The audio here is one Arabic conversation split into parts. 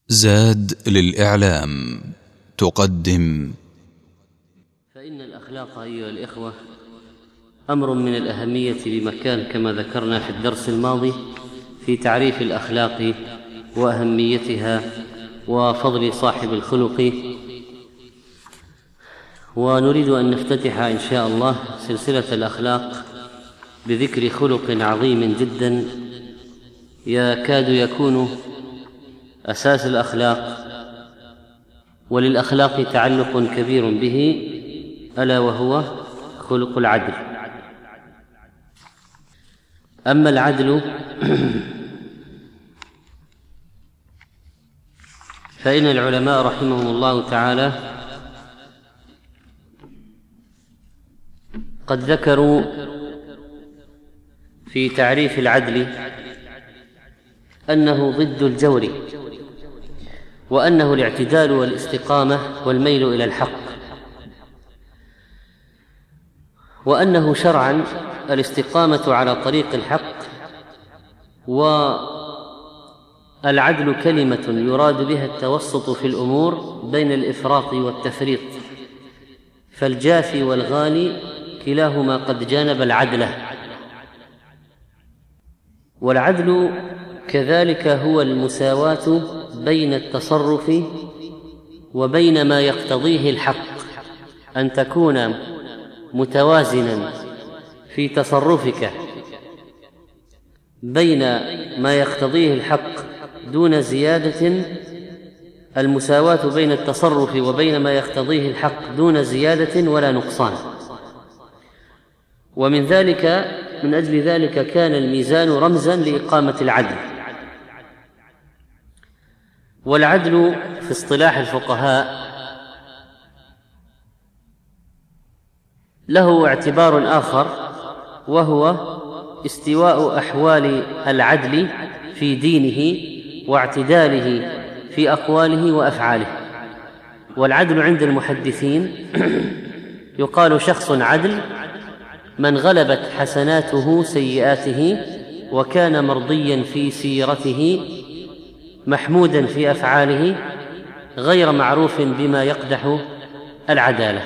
زاد للإعلام تقدم. فإن الأخلاق أيها الإخوة أمر من الأهمية بمكان، كما ذكرنا في الدرس الماضي في تعريف الأخلاق وأهميتها وفضل صاحب الخلق. ونريد أن نفتتح إن شاء الله سلسلة الأخلاق بذكر خلق عظيم جدا يكاد يكون أساس الأخلاق، وللأخلاق تعلق كبير به، ألا وهو خلق العدل. أما العدل فإن العلماء رحمهم الله تعالى قد ذكروا في تعريف العدل أنه ضد الجور، وأنه الاعتدال والاستقامة والميل إلى الحق، وأنه شرعا الاستقامة على طريق الحق، والعدل كلمة يراد بها التوسط في الأمور بين الإفراط والتفريط، فالجافي والغالي كلاهما قد جانب العدل. والعدل كذلك هو المساواة بين التصرف وبين ما يقتضيه الحق، أن تكون متوازنا في تصرفك بين ما يقتضيه الحق دون زيادة، المساواة بين التصرف وبين ما يقتضيه الحق دون زيادة ولا نقصان. ومن ذلك، من أجل ذلك كان الميزان رمزا لإقامة العدل. والعدل في اصطلاح الفقهاء له اعتبار آخر، وهو استواء أحوال العدل في دينه واعتداله في أقواله وأفعاله. والعدل عند المحدثين يقال شخص عدل من غلبت حسناته سيئاته، وكان مرضيا في سيرته، محمودا في أفعاله، غير معروف بما يقدح العدالة.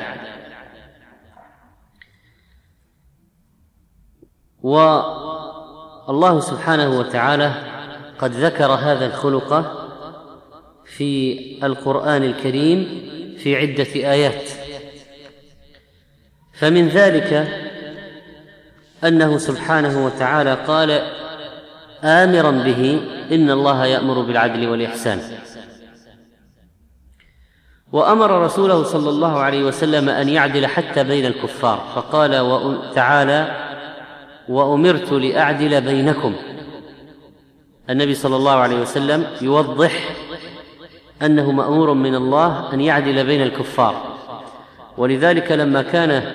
والله سبحانه وتعالى قد ذكر هذا الخلق في القرآن الكريم في عدة آيات، فمن ذلك أنه سبحانه وتعالى قال آمرا به: إن الله يأمر بالعدل والإحسان. وأمر رسوله صلى الله عليه وسلم أن يعدل حتى بين الكفار، فقال تعالى: وأمرت لأعدل بينكم. النبي صلى الله عليه وسلم يوضح أنه مأمور من الله أن يعدل بين الكفار. ولذلك لما كان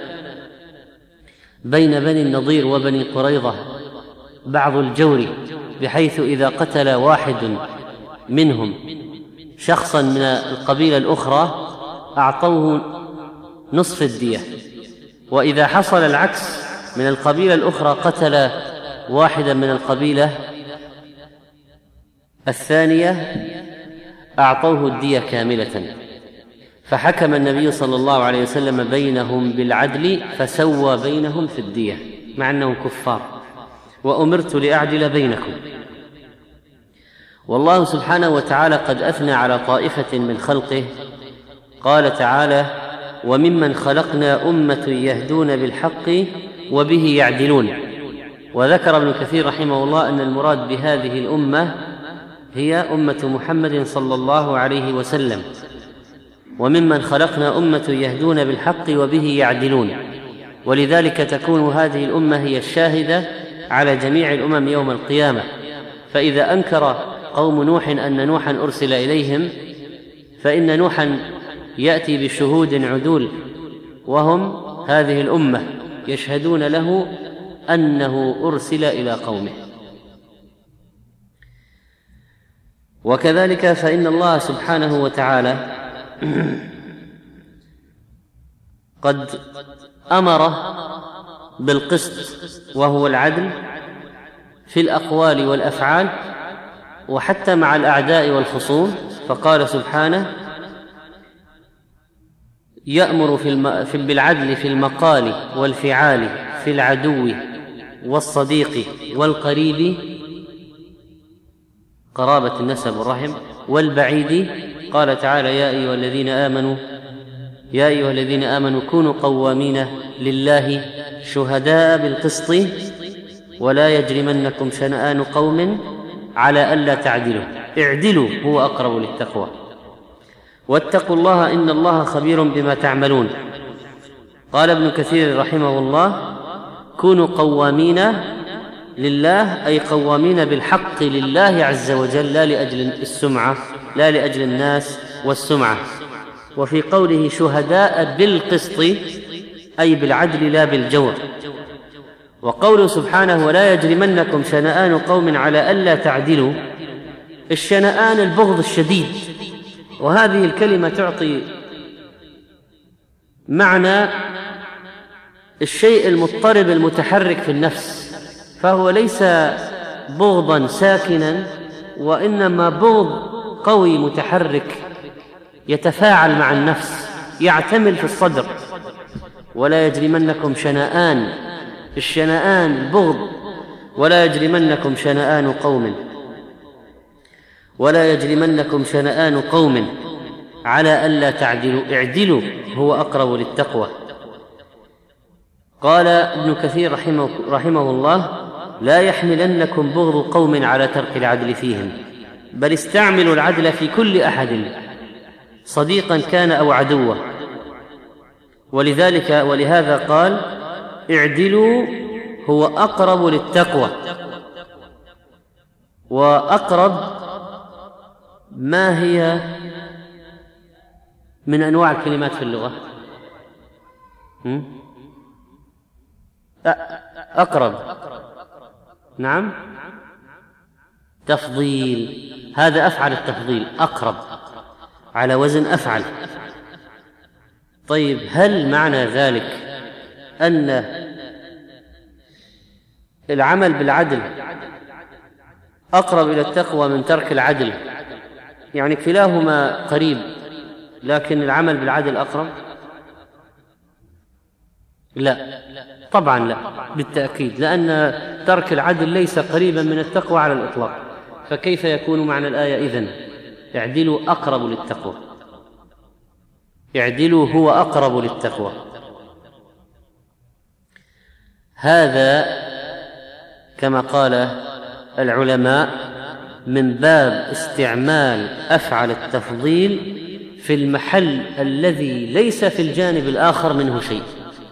بين بني النضير وبني قريظة بعض الجور، بحيث إذا قتل واحد منهم شخصا من القبيلة الأخرى أعطوه نصف الدية، وإذا حصل العكس من القبيلة الأخرى قتل واحدا من القبيلة الثانية أعطوه الدية كاملة. فحكم النبي صلى الله عليه وسلم بينهم بالعدل فسوى بينهم في الدية مع أنهم كفار. وأمرت لأعدل بينكم. والله سبحانه وتعالى قد أثنى على طائفة من خلقه، قال تعالى: وممن خلقنا أمة يهدون بالحق وبه يعدلون. وذكر ابن كثير رحمه الله أن المراد بهذه الأمة هي أمة محمد صلى الله عليه وسلم. وممن خلقنا أمة يهدون بالحق وبه يعدلون. ولذلك تكون هذه الأمة هي الشاهدة على جميع الأمم يوم القيامة. فإذا أنكر قوم نوح أن نوحا أرسل إليهم، فإن نوحا يأتي بشهود عدول، وهم هذه الأمة يشهدون له أنه أرسل إلى قومه. وكذلك فإن الله سبحانه وتعالى قد أمر بالقسط، وهو العدل في الأقوال والأفعال، وحتى مع الأعداء والخصوم، فقال سبحانه: يأمر بالعدل في المقال والفعال، في العدو والصديق والقريب، قرابة النسب والرحم، والبعيد. قال تعالى: يا أيها الذين آمنوا كونوا قوامين لله شهداء بالقسط ولا يجرمنكم شنآن قوم على ألا تعدلوا اعدلوا هو أقرب للتقوى واتقوا الله إن الله خبير بما تعملون. قال ابن كثير رحمه الله: كونوا قوامين لله، أي قوامين بالحق لله عز وجل، لا لأجل السمعة، لا لأجل الناس والسمعة. وفي قوله شهداء بالقسط أي بالعدل لا بالجور. وقوله سبحانه: ولا يجرمنكم شنآن قوم على ألا تعدلوا، الشنآن البغض الشديد، وهذه الكلمة تعطي معنى الشيء المضطرب المتحرك في النفس، فهو ليس بغضا ساكنا، وإنما بغض قوي متحرك يتفاعل مع النفس، يعتمل في الصدر. ولا يجرمنكم شنآن، الشنآن البغض، ولا يجرمنكم شنآن قوم، ولا يجرمنكم شنآن قوم على ألا تعدلوا اعدلوا هو أقرب للتقوى. قال ابن كثير رحمه الله: لا يحملنكم بغض قوم على ترك العدل فيهم، بل استعملوا العدل في كل أحد صديقا كان أو عدوا. ولهذا قال: اعدلوا هو أقرب للتقوى. وأقرب ما هي من أنواع الكلمات في اللغة؟ أقرب، نعم، تفضيل، هذا أفعل التفضيل، أقرب على وزن أفعل. طيب، هل معنى ذلك أن العمل بالعدل أقرب إلى التقوى من ترك العدل؟ يعني كلاهما قريب لكن العمل بالعدل أقرب؟ لا، طبعا لا، بالتأكيد، لأن ترك العدل ليس قريبا من التقوى على الإطلاق، فكيف يكون معنى الآية إذن؟ اعدلوا أقرب للتقوى، اعدلوا هو أقرب للتقوى. هذا كما قال العلماء من باب استعمال أفعل التفضيل في المحل الذي ليس في الجانب الآخر منه شيء.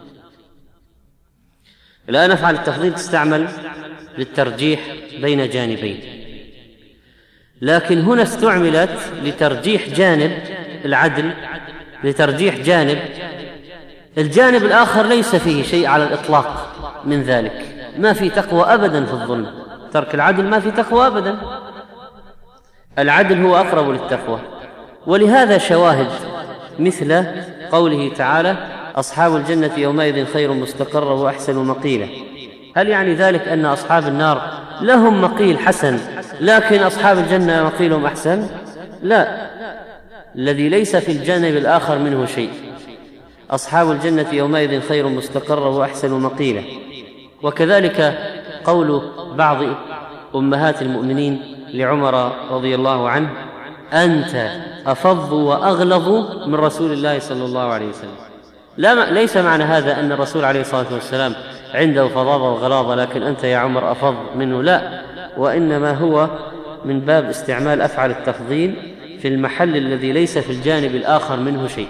الآن أفعل التفضيل تستعمل للترجيح بين جانبين، لكن هنا استعملت لترجيح جانب العدل، لترجيح جانب الجانب الآخر ليس فيه شيء على الإطلاق من ذلك، ما في تقوى أبدا في الظلم، ترك العدل ما في تقوى أبدا، العدل هو أقرب للتقوى. ولهذا شواهد مثل قوله تعالى: أصحاب الجنة يومئذ خير مستقرا وأحسن مقيلا. هل يعني ذلك أن أصحاب النار لهم مقيل حسن لكن أصحاب الجنة مقيلهم أحسن؟ لا، الذي ليس في الجانب الآخر منه شيء. أصحاب الجنة يومئذ خير مستقرا وأحسن مقيلا. وكذلك قول بعض أمهات المؤمنين لعمر رضي الله عنه: أنت أفض وأغلظ من رسول الله صلى الله عليه وسلم. ليس معنى هذا أن الرسول عليه الصلاة والسلام عنده فظاظة وغلاظة لكن أنت يا عمر أفض منه، لا، وإنما هو من باب استعمال أفعل التفضيل في المحل الذي ليس في الجانب الآخر منه شيء.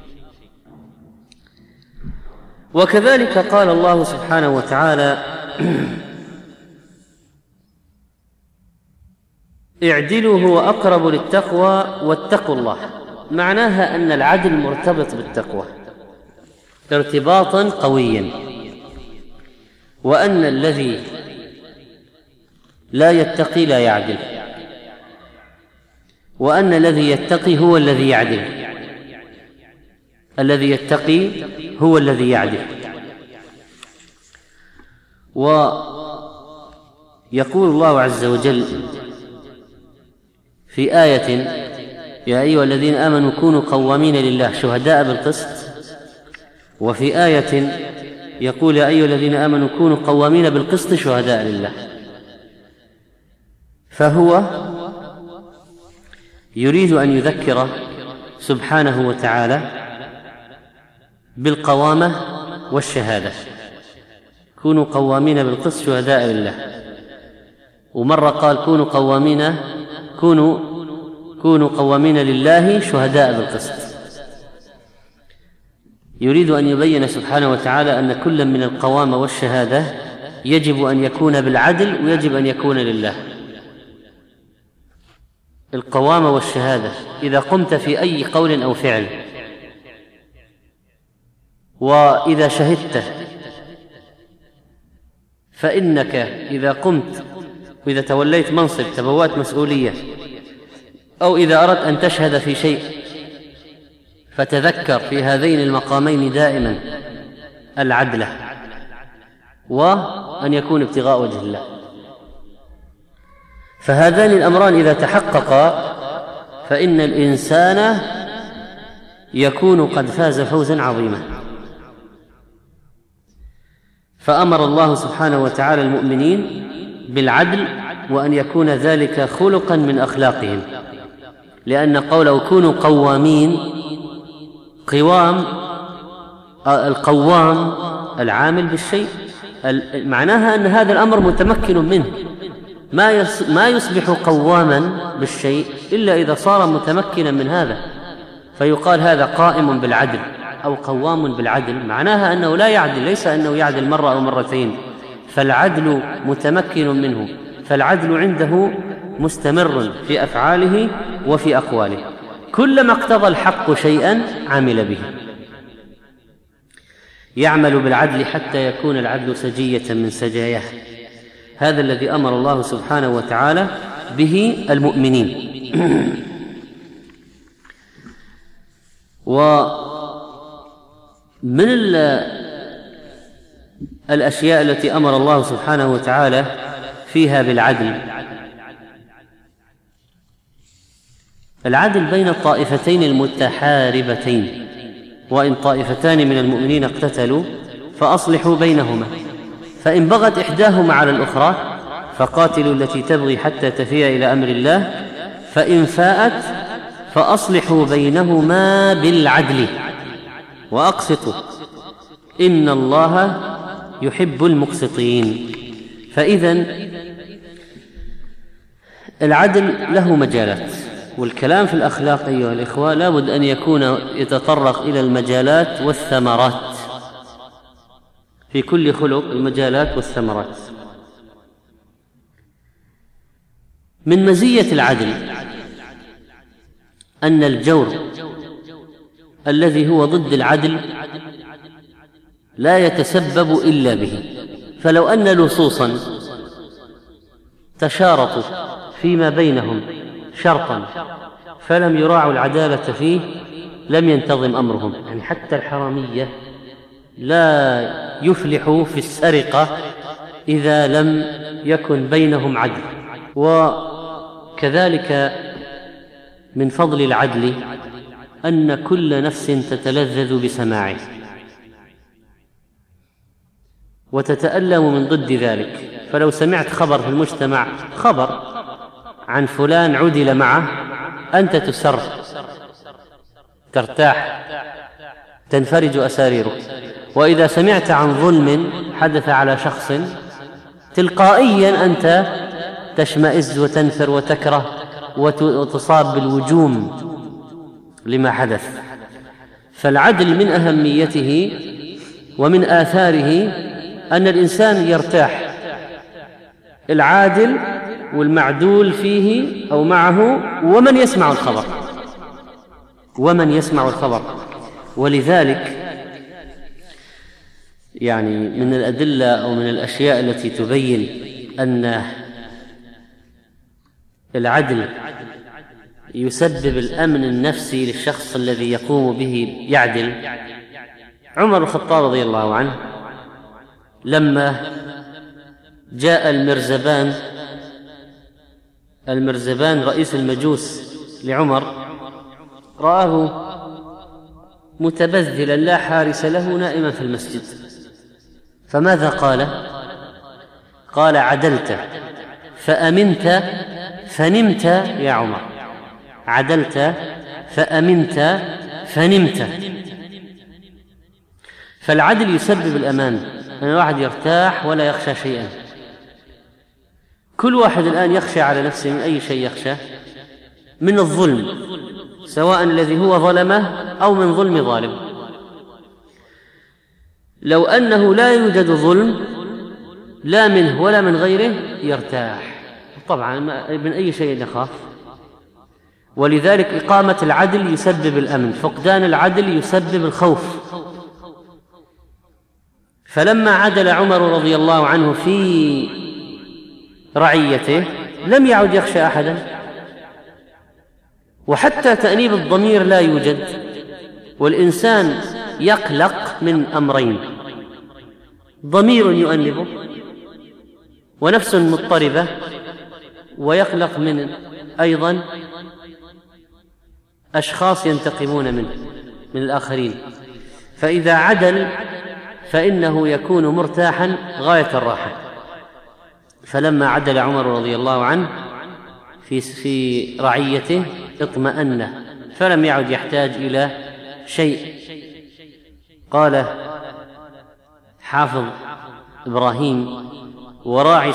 وكذلك قال الله سبحانه وتعالى: اعدلوا هو أقرب للتقوى واتقوا الله. معناها أن العدل مرتبط بالتقوى ارتباطا قويا، وأن الذي لا يتقي لا يعدل، وأن الذي يتقي هو الذي يعدل، الذي يتقي هو الذي يعدل. ويقول الله عز وجل في آية يا أيها الذين آمنوا كونوا قوامين لله شهداء بالقسط، وفي آية يقول يا أيها الذين آمنوا كونوا قوامين بالقسط شهداء لله. فهو يريد أن يذكر سبحانه وتعالى بالقوامة والشهادة، كونوا قوامين بالقسط شهداء لله. ومرة قال كونوا قوامين لله شهداء بالقسط. يريد أن يبين سبحانه وتعالى أن كل من القوامة والشهادة يجب أن يكون بالعدل ويجب أن يكون لله. القوامة والشهادة إذا قمت في أي قول أو فعل، وإذا شهدت، فإنك إذا قمت وإذا توليت منصب تبوأت مسؤولية، أو إذا أردت أن تشهد في شيء، فتذكر في هذين المقامين دائما العدل وأن يكون ابتغاء وجه الله. فهذان الأمران إذا تحققا فإن الإنسان يكون قد فاز فوزا عظيما. فأمر الله سبحانه وتعالى المؤمنين بالعدل، وأن يكون ذلك خلقا من أخلاقهم، لأن قوله كونوا قوامين، القوام العامل بالشيء، معناها أن هذا الأمر متمكن منه، ما يصبح قواما بالشيء إلا إذا صار متمكنا من هذا، فيقال هذا قائم بالعدل أو قوام بالعدل، معناها أنه لا يعدل، ليس أنه يعدل مرة أو مرتين، فالعدل متمكن منه، فالعدل عنده مستمر في أفعاله وفي أقواله، كلما اقتضى الحق شيئا عمل به. يعمل بالعدل حتى يكون العدل سجية من سجاياه. هذا الذي أمر الله سبحانه وتعالى به المؤمنين. ومن الأشياء التي أمر الله سبحانه وتعالى فيها بالعدل العدل بين الطائفتين المتحاربتين، وإن طائفتان من المؤمنين اقتتلوا فأصلحوا بينهما، فإن بغت إحداهما على الأخرى فقاتلوا التي تبغي حتى تفيء إلى أمر الله، فإن فاءت فأصلحوا بينهما بالعدل وأقسطوا إن الله يحب المقسطين. فإذن العدل له مجالات، والكلام في الأخلاق أيها الإخوة لابد أن يكون يتطرق إلى المجالات والثمرات، في كل خلق المجالات والثمرات. من مزية العدل أن الجور الذي هو ضد العدل لا يتسبب إلا به، فلو أن لصوصا تشارطوا فيما بينهم شرطا فلم يراعوا العدالة فيه لم ينتظم أمرهم. يعني حتى الحرامية لا يفلحوا في السرقة إذا لم يكن بينهم عدل. وكذلك من فضل العدل أن كل نفس تتلذذ بسماعه وتتألم من ضد ذلك. فلو سمعت خبر في المجتمع، خبر عن فلان عدل معه، أنت تسر، ترتاح، تنفرج أساريرك. وإذا سمعت عن ظلم حدث على شخص تلقائيا أنت تشمئز وتنفر وتكره وتصاب بالوجوم لما حدث. فالعدل من أهميته ومن آثاره أن الإنسان يرتاح، العادل والمعدول فيه أو معه ومن يسمع الخبر. ولذلك يعني من الأدلة أو من الأشياء التي تبين أن العدل يسبب الأمن النفسي للشخص الذي يقوم به يعدل. عمر الخطاب رضي الله عنه لما جاء المرزبان المرزبان رئيس المجوس لعمر رآه متبذلا لا حارس له نائما في المسجد، فماذا قال؟ قال: عدلت فأمنت فنمت يا عمر، عدلت فأمنت فنمت. فالعدل يسبب الأمان، أن الواحد يرتاح ولا يخشى شيئا. كل واحد الآن يخشى على نفسه من أي شيء يخشى؟ من الظلم، سواء الذي هو ظلمه أو من ظلم ظالم. لو أنه لا يوجد ظلم لا منه ولا من غيره يرتاح، طبعا من أي شيء يخاف. ولذلك إقامة العدل يسبب الأمن، فقدان العدل يسبب الخوف. فلما عدل عمر رضي الله عنه في رعيته لم يعد يخشى أحدا، وحتى تأنيب الضمير لا يوجد. والإنسان يقلق من أمرين: ضمير يؤنبه ونفس مضطربة، ويقلق من أيضا أشخاص ينتقمون منه من الآخرين. فإذا عدل فإنه يكون مرتاحا غاية الراحة. فلما عدل عمر رضي الله عنه في رعيته اطمأن، فلم يعد يحتاج إلى شيء. قال حافظ إبراهيم: وراعى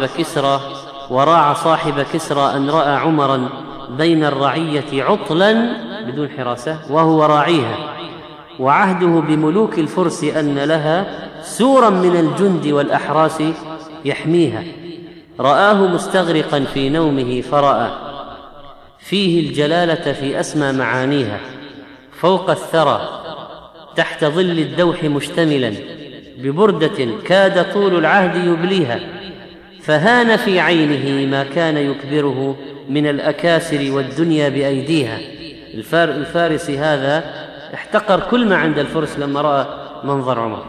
صاحب كسرى أن رأى عمرا بين الرعية عطلا بدون حراسة وهو راعيها، وعهده بملوك الفرس أن لها سورا من الجند والأحراس يحميها. رآه مستغرقا في نومه فرأى فيه الجلالة في أسمى معانيها، فوق الثرى تحت ظل الدوح مشتملا ببردة كاد طول العهد يبليها، فهان في عينه ما كان يكبره من الأكاسر والدنيا بأيديها. الفارسي هذا احتقر كل ما عند الفرس لما رأى منظر عمر.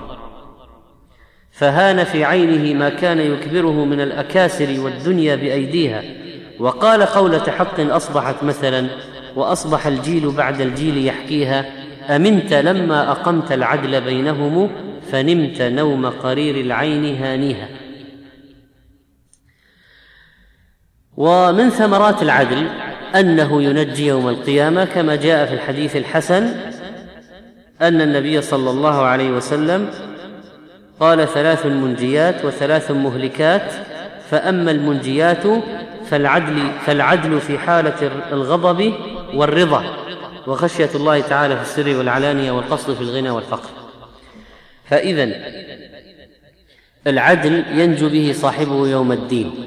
فهان في عينه ما كان يكبره من الأكاسر والدنيا بأيديها، وقال قولة حق أصبحت مثلا، وأصبح الجيل بعد الجيل يحكيها: أمنت لما أقمت العدل بينهم، فنمت نوم قرير العين هانيها. ومن ثمرات العدل أنه ينجي يوم القيامة، كما جاء في الحديث الحسن أن النبي صلى الله عليه وسلم قال: 3 منجيات و3 مهلكات، فأما المنجيات فالعدل في حالة الغضب والرضا، وخشية الله تعالى في السر والعلانية، والقصد في الغنى والفقر. فإذن العدل ينجو به صاحبه يوم الدين.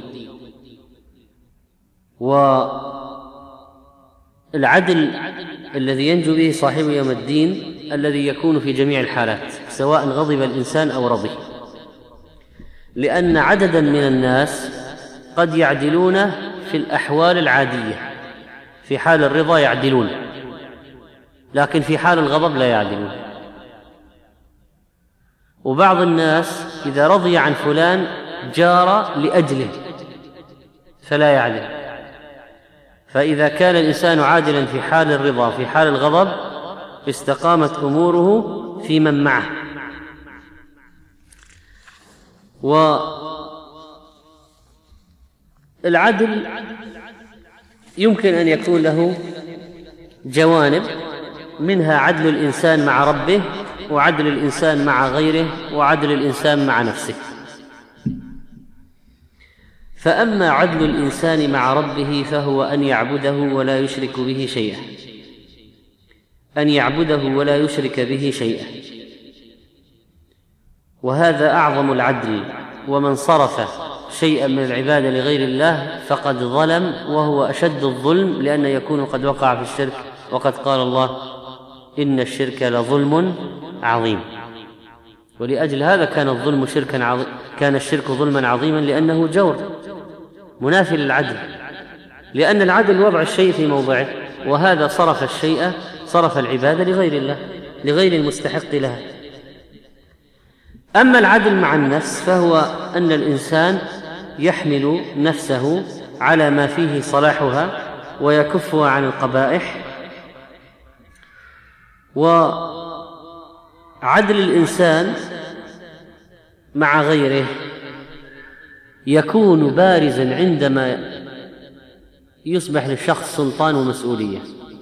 والعدل الذي ينجو به صاحبه يوم الدين الذي يكون في جميع الحالات، سواء غضب الإنسان أو رضي، لأن عددا من الناس قد يعدلون في الأحوال العادية، في حال الرضا يعدلون، لكن في حال الغضب لا يعدلون. وبعض الناس إذا رضي عن فلان جار لأجله فلا يعدل. فإذا كان الإنسان عادلا في حال الرضا في حال الغضب استقامت أموره في من معه. والعدل يمكن أن يكون له جوانب، منها عدل الإنسان مع ربه، وعدل الإنسان مع غيره، وعدل الإنسان مع نفسه. فأما عدل الإنسان مع ربه فهو أن يعبده ولا يشرك به شيئا، أن يعبده ولا يشرك به شيئا، وهذا أعظم العدل. ومن صرف شيئا من العبادة لغير الله فقد ظلم، وهو أشد الظلم، لأن يكون قد وقع في الشرك، وقد قال الله: إن الشرك لظلم عظيم. ولأجل هذا كان الشرك ظلما عظيما، لأنه جور منافي للعدل، لأن العدل وضع الشيء في موضعه، وهذا صرف العبادة لغير الله، لغير المستحق لها. أما العدل مع النفس فهو أن الإنسان يحمل نفسه على ما فيه صلاحها ويكفها عن القبائح. وعدل الإنسان مع غيره يكون بارزا عندما يصبح للشخص سلطان ومسؤولية.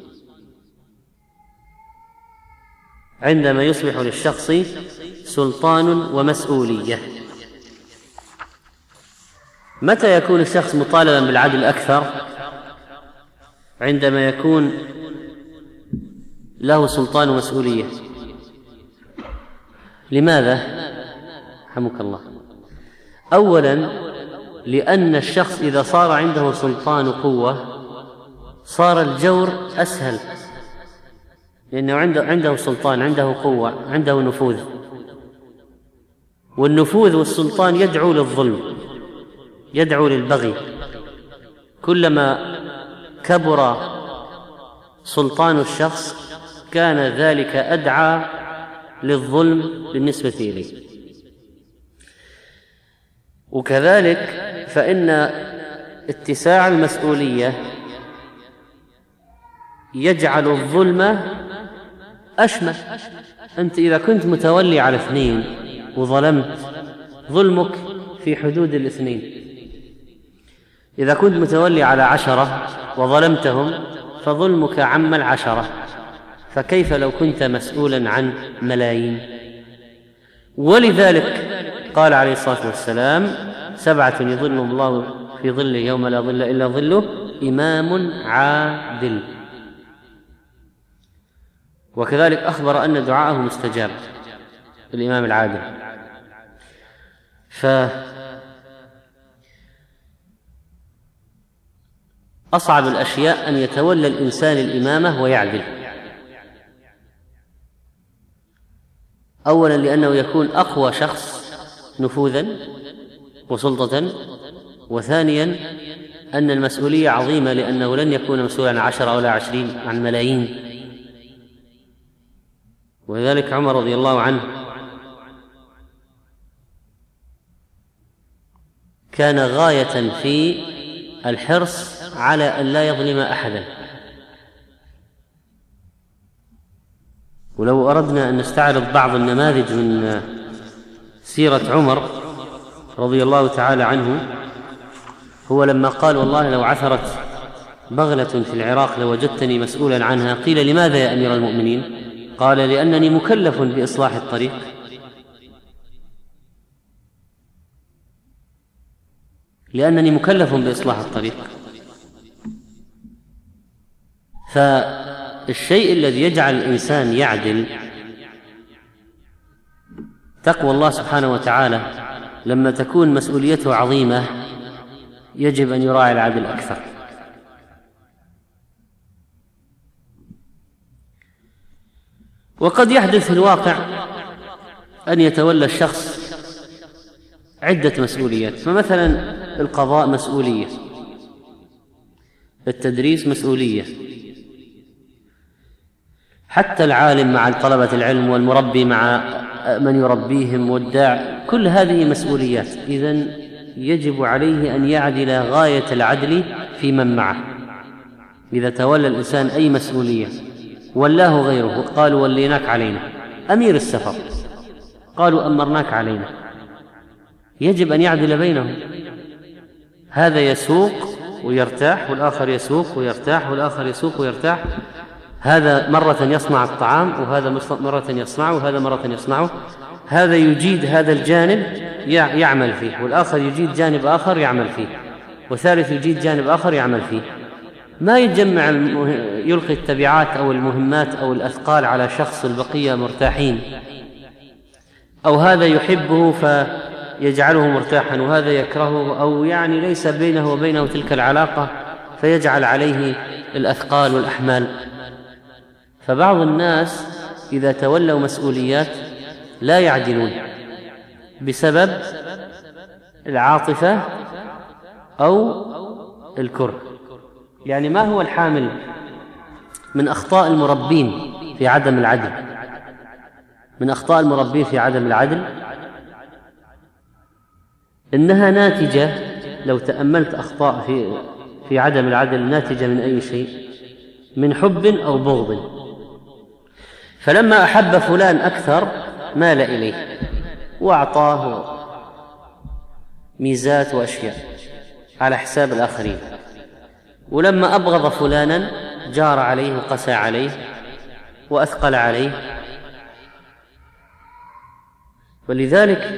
عندما يصبح للشخص سلطان ومسؤولية. متى يكون الشخص مطالبا بالعدل أكثر؟ عندما يكون له سلطان ومسؤولية. لماذا؟ رحمك الله. أولا لأن الشخص إذا صار عنده سلطان وقوة صار الجور أسهل، لأنه عنده سلطان، عنده قوة، عنده نفوذ، والنفوذ والسلطان يدعو للظلم، يدعو للبغي. كلما كبر سلطان الشخص كان ذلك أدعى للظلم بالنسبة إليه. وكذلك فإن اتساع المسؤولية يجعل الظلم أشمل. أنت إذا كنت متولي على 2 وظلمت، ظلمك في حدود 2. إذا كنت متولي على 10 وظلمتهم فظلمك عم 10. فكيف لو كنت مسؤولا عن ملايين؟ ولذلك قال عليه الصلاة والسلام: 7 يظلهم الله في ظله يوم لا ظل إلا ظله، إمام عادل. وكذلك أخبر أن دعاءه مستجاب، الإمام العادل. فأصعب الأشياء أن يتولى الإنسان الإمامة ويعدل. أولا لأنه يكون أقوى شخص نفوذا وسلطة، وثانيا أن المسؤولية عظيمة لأنه لن يكون مسؤولا عن 10 ولا 20، عن ملايين. ولذلك عمر رضي الله عنه كان غاية في الحرص على أن لا يظلم أحدا. ولو أردنا أن نستعرض بعض النماذج من سيرة عمر رضي الله تعالى عنه، هو لما قال: والله لو عثرت بغلة في العراق لوجدتني مسؤولا عنها. قيل: لماذا يا أمير المؤمنين؟ قال: لأنني مكلف بإصلاح الطريق. لأنني مكلف بإصلاح الطريق. فالشيء الذي يجعل الإنسان يعدل تقوى الله سبحانه وتعالى. لما تكون مسؤوليته عظيمة يجب أن يراعي العدل أكثر. وقد يحدث في الواقع أن يتولى الشخص عدة مسؤوليات. فمثلا القضاء مسؤولية، التدريس مسؤولية، حتى العالم مع طلبة العلم، والمربي مع من يربيهم، والداع، كل هذه مسؤوليات. إذن يجب عليه أن يعدل غاية العدل في من معه. إذا تولى الإنسان أي مسؤولية ولاه غيره، قالوا: وليناك علينا. أمير السفر قالوا: أمرناك علينا. يجب أن يعدل بينهم. هذا يسوق ويرتاح، والآخر يسوق ويرتاح، والآخر يسوق ويرتاح. هذا مرة يصنع الطعام، وهذا مرة يصنعه، وهذا مرة يصنعه. هذا يجيد هذا الجانب يعمل فيه، والآخر يجيد جانب آخر يعمل فيه، وثالث يجيد جانب آخر يعمل فيه. ما يتجمع يلقي التبعات أو المهمات أو الأثقال على شخص البقية مرتاحين، أو هذا يحبه فيجعله مرتاحا وهذا يكرهه، أو يعني ليس بينه وبينه تلك العلاقة فيجعل عليه الأثقال والأحمال. فبعض الناس إذا تولوا مسؤوليات لا يعدلون بسبب العاطفة أو الكره. يعني ما هو الحامل من أخطاء المربين في عدم العدل؟ من أخطاء المربين في عدم العدل إنها ناتجة لو تأملت أخطاء في عدم العدل ناتجة من أي شيء، من حب أو بغض. فلما أحب فلان أكثر مال إليه وأعطاه ميزات وأشياء على حساب الآخرين، ولما أبغض فلانا جار عليه وقسى عليه وأثقل عليه. ولذلك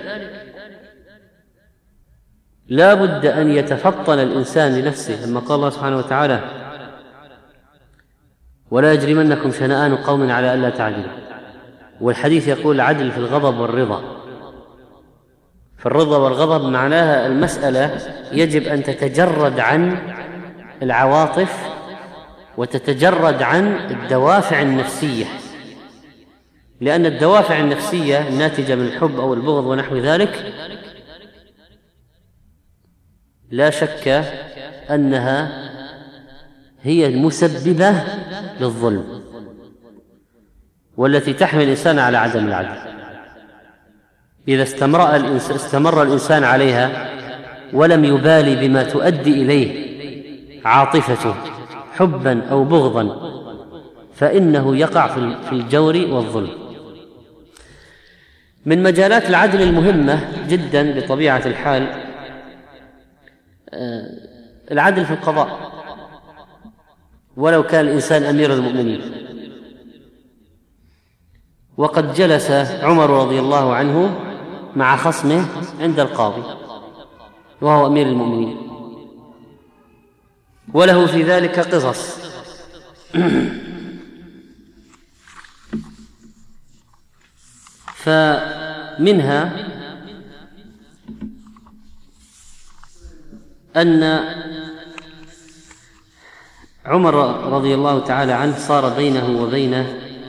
لا بد أن يتفطن الإنسان لنفسه، لما قال الله سبحانه وتعالى: ولا يجرمنكم شنآن قوم على ألا تعدلوا. والحديث يقول العدل في الغضب والرضا. فالرضا والغضب معناها المسألة يجب أن تتجرد عن العواطف وتتجرد عن الدوافع النفسية، لأن الدوافع النفسية الناتجة من الحب أو البغض ونحو ذلك لا شك أنها هي المسببة للظلم والتي تحمل الإنسان على عدم العدل. إذا استمر الإنسان عليها ولم يبالي بما تؤدي إليه عاطفته حبا أو بغضا فإنه يقع في الجور والظلم. من مجالات العدل المهمة جدا بطبيعة الحال العدل في القضاء، ولو كان الإنسان أمير المؤمنين. وقد جلس عمر رضي الله عنه مع خصمه عند القاضي وهو أمير المؤمنين، وله في ذلك قصص. فمنها أن عمر رضي الله تعالى عنه صار بينه وبين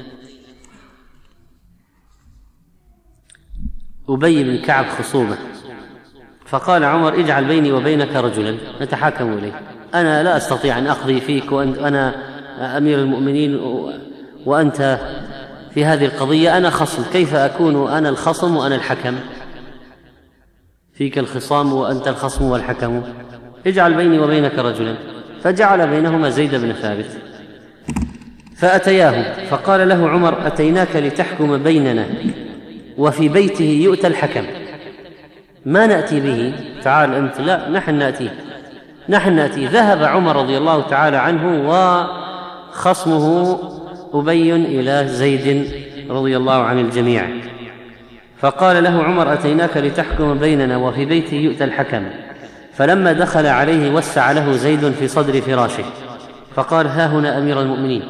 أبي بن كعب خصومة، فقال عمر: اجعل بيني وبينك رجلا نتحاكم إليه، أنا لا أستطيع أن أقضي فيك وأنا أمير المؤمنين وأنت في هذه القضية أنا خصم، كيف أكون أنا الخصم وأنا الحكم؟ فيك الخصام وأنت الخصم والحكم، اجعل بيني وبينك رجلا. فجعل بينهما زيد بن ثابت. فأتياه فقال له عمر: أتيناك لتحكم بيننا وفي بيته يؤتى الحكم، ما نأتي به، تعال أنت. لا، نحن نأتي. ذهب عمر رضي الله تعالى عنه وخصمه أبي إلى زيد رضي الله عن الجميع، فقال له عمر: أتيناك لتحكم بيننا وفي بيته يؤتى الحكم. فلما دخل عليه وسع له زيد في صدر فراشه فقال: ها هنا أمير المؤمنين.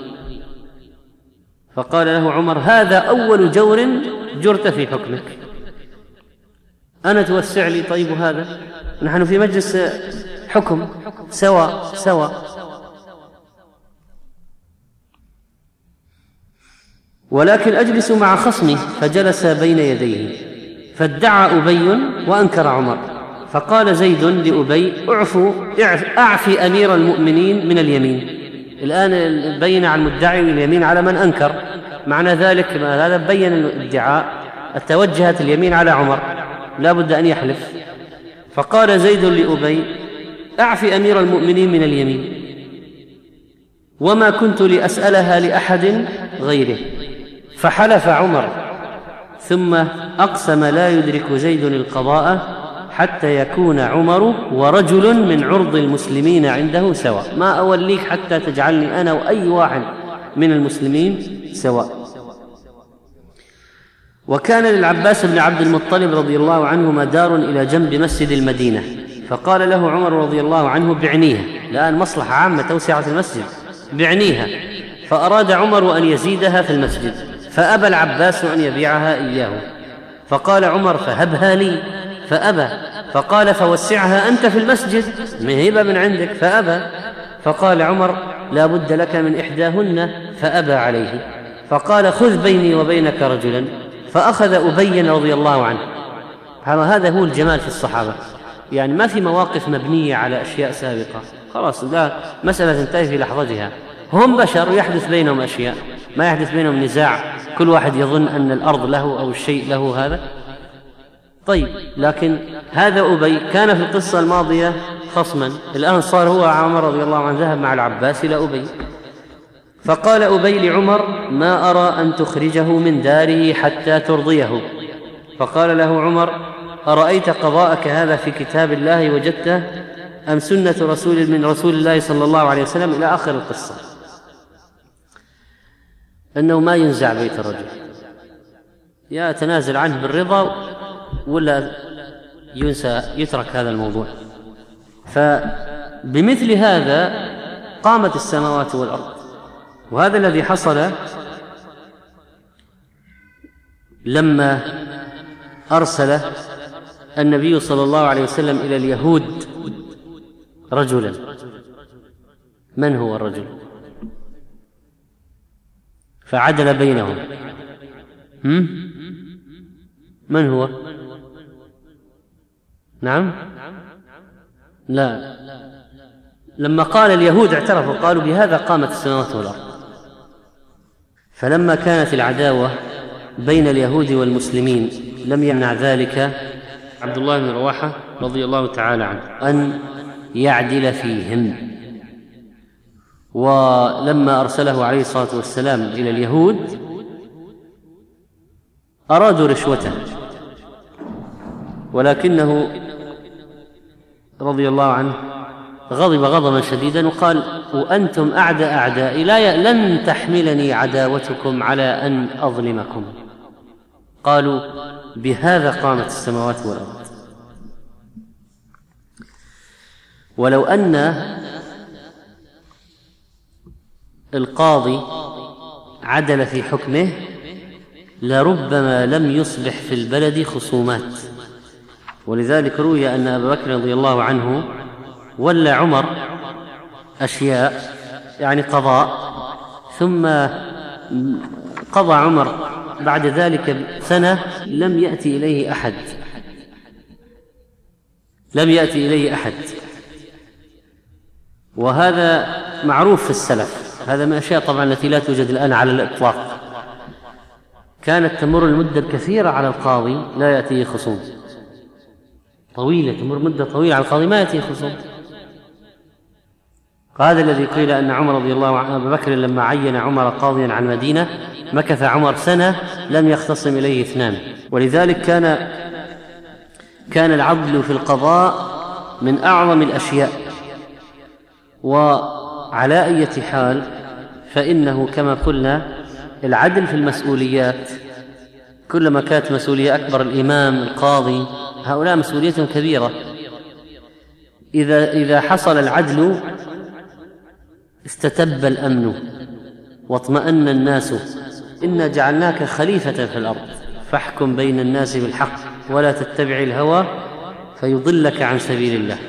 فقال له عمر: هذا أول جور جرت في حكمك، أنا توسع لي؟ طيب هذا نحن في مجلس حكم سوا. ولكن أجلس مع خصمي. فجلس بين يديه فادعى أبي وأنكر عمر. فقال زيد لأبي: أعفي أمير المؤمنين من اليمين. الآن بين على المدعي اليمين على من أنكر، معنى ذلك هذا بين الادعاء، توجهت اليمين على عمر، لا بد أن يحلف. فقال زيد لأبي: أعفي أمير المؤمنين من اليمين، وما كنت لأسألها لأحد غيره. فحلف عمر ثم أقسم لا يدرك زيد القضاء حتى يكون عمر ورجل من عرض المسلمين عنده سواء، ما أوليك حتى تجعلني أنا وأي واحد من المسلمين سواء. وكان للعباس بن عبد المطلب رضي الله عنه مدار إلى جنب مسجد المدينة، فقال له عمر رضي الله عنه: بعنيها، الآن مصلحة عامة توسعة المسجد، بعنيها. فأراد عمر أن يزيدها في المسجد، فأبى العباس أن يبيعها إياه. فقال عمر: فهبها لي، فأبى. فقال: فوسعها أنت في المسجد، مهبة من عندك، فأبى. فقال عمر: لا بد لك من إحداهن، فأبى عليه. فقال: خذ بيني وبينك رجلا. فأخذ أبي رضي الله عنه. هذا هو الجمال في الصحابة، يعني ما في مواقف مبنية على أشياء سابقة، خلاص لا، مسألة تنتهي في لحظتها. هم بشر يحدث بينهم أشياء، ما يحدث بينهم نزاع، كل واحد يظن أن الأرض له أو الشيء له هذا. طيب، لكن هذا أبي كان في القصة الماضية خصما. الآن صار هو عمر رضي الله عنه ذهب مع العباس إلى أبي، فقال أبي لعمر: ما أرى أن تخرجه من داره حتى ترضيه. فقال له عمر: أرأيت قضاءك هذا في كتاب الله وجدته أم سنة من رسول الله صلى الله عليه وسلم، إلى آخر القصة. أنه ما ينزع بيت الرجل، يا تنازل عنه بالرضا ولا يترك هذا الموضوع. فبمثل هذا قامت السماوات والأرض. وهذا الذي حصل لما أرسل النبي صلى الله عليه وسلم إلى اليهود رجلا. من هو الرجل؟ فعدل بينهم. من هو؟ نعم؟ لا. لما قال اليهود اعترفوا، قالوا: بهذا قامت السماوات والأرض. فلما كانت العداوة بين اليهود والمسلمين لم يمنع ذلك عبد الله بن رواحة رضي الله تعالى عنه أن يعدل فيهم. ولما أرسله عليه الصلاة والسلام إلى اليهود أرادوا رشوته، ولكنه رضي الله عنه غضب غضبا شديدا وقال: وأنتم أعدائي، لن تحملني عداوتكم على أن أظلمكم. قالوا: بهذا قامت السماوات والأرض. ولو أن القاضي عدل في حكمه لربما لم يصبح في البلد خصومات. ولذلك روي أن أبا بكر رضي الله عنه ولى عمر أشياء، يعني قضاء، ثم قضى عمر بعد ذلك سنة لم يأتي إليه أحد. وهذا معروف في السلف. هذا من الأشياء طبعا التي لا توجد الآن على الإطلاق. كانت تمر المدة الكثيرة على القاضي لا يأتيه خصوم، طويلة، تمر مدة طويلة على القاضي ما يأتيه خصوم. هذا الذي قيل أن عمر رضي الله عنه أبا بكر لما عين عمر قاضيا عن المدينة مكث عمر سنة لم يختصم إليه اثنان. ولذلك كان العدل في القضاء من أعظم الأشياء. وعلى أي حال فإنه كما قلنا العدل في المسؤوليات، كلما كانت مسؤولية أكبر، الإمام، القاضي، هؤلاء مسؤوليتهم كبيرة. إذا حصل العدل استتب الأمن واطمأن الناس. إنا جعلناك خليفة في الأرض فاحكم بين الناس بالحق ولا تتبع الهوى فيضلك عن سبيل الله.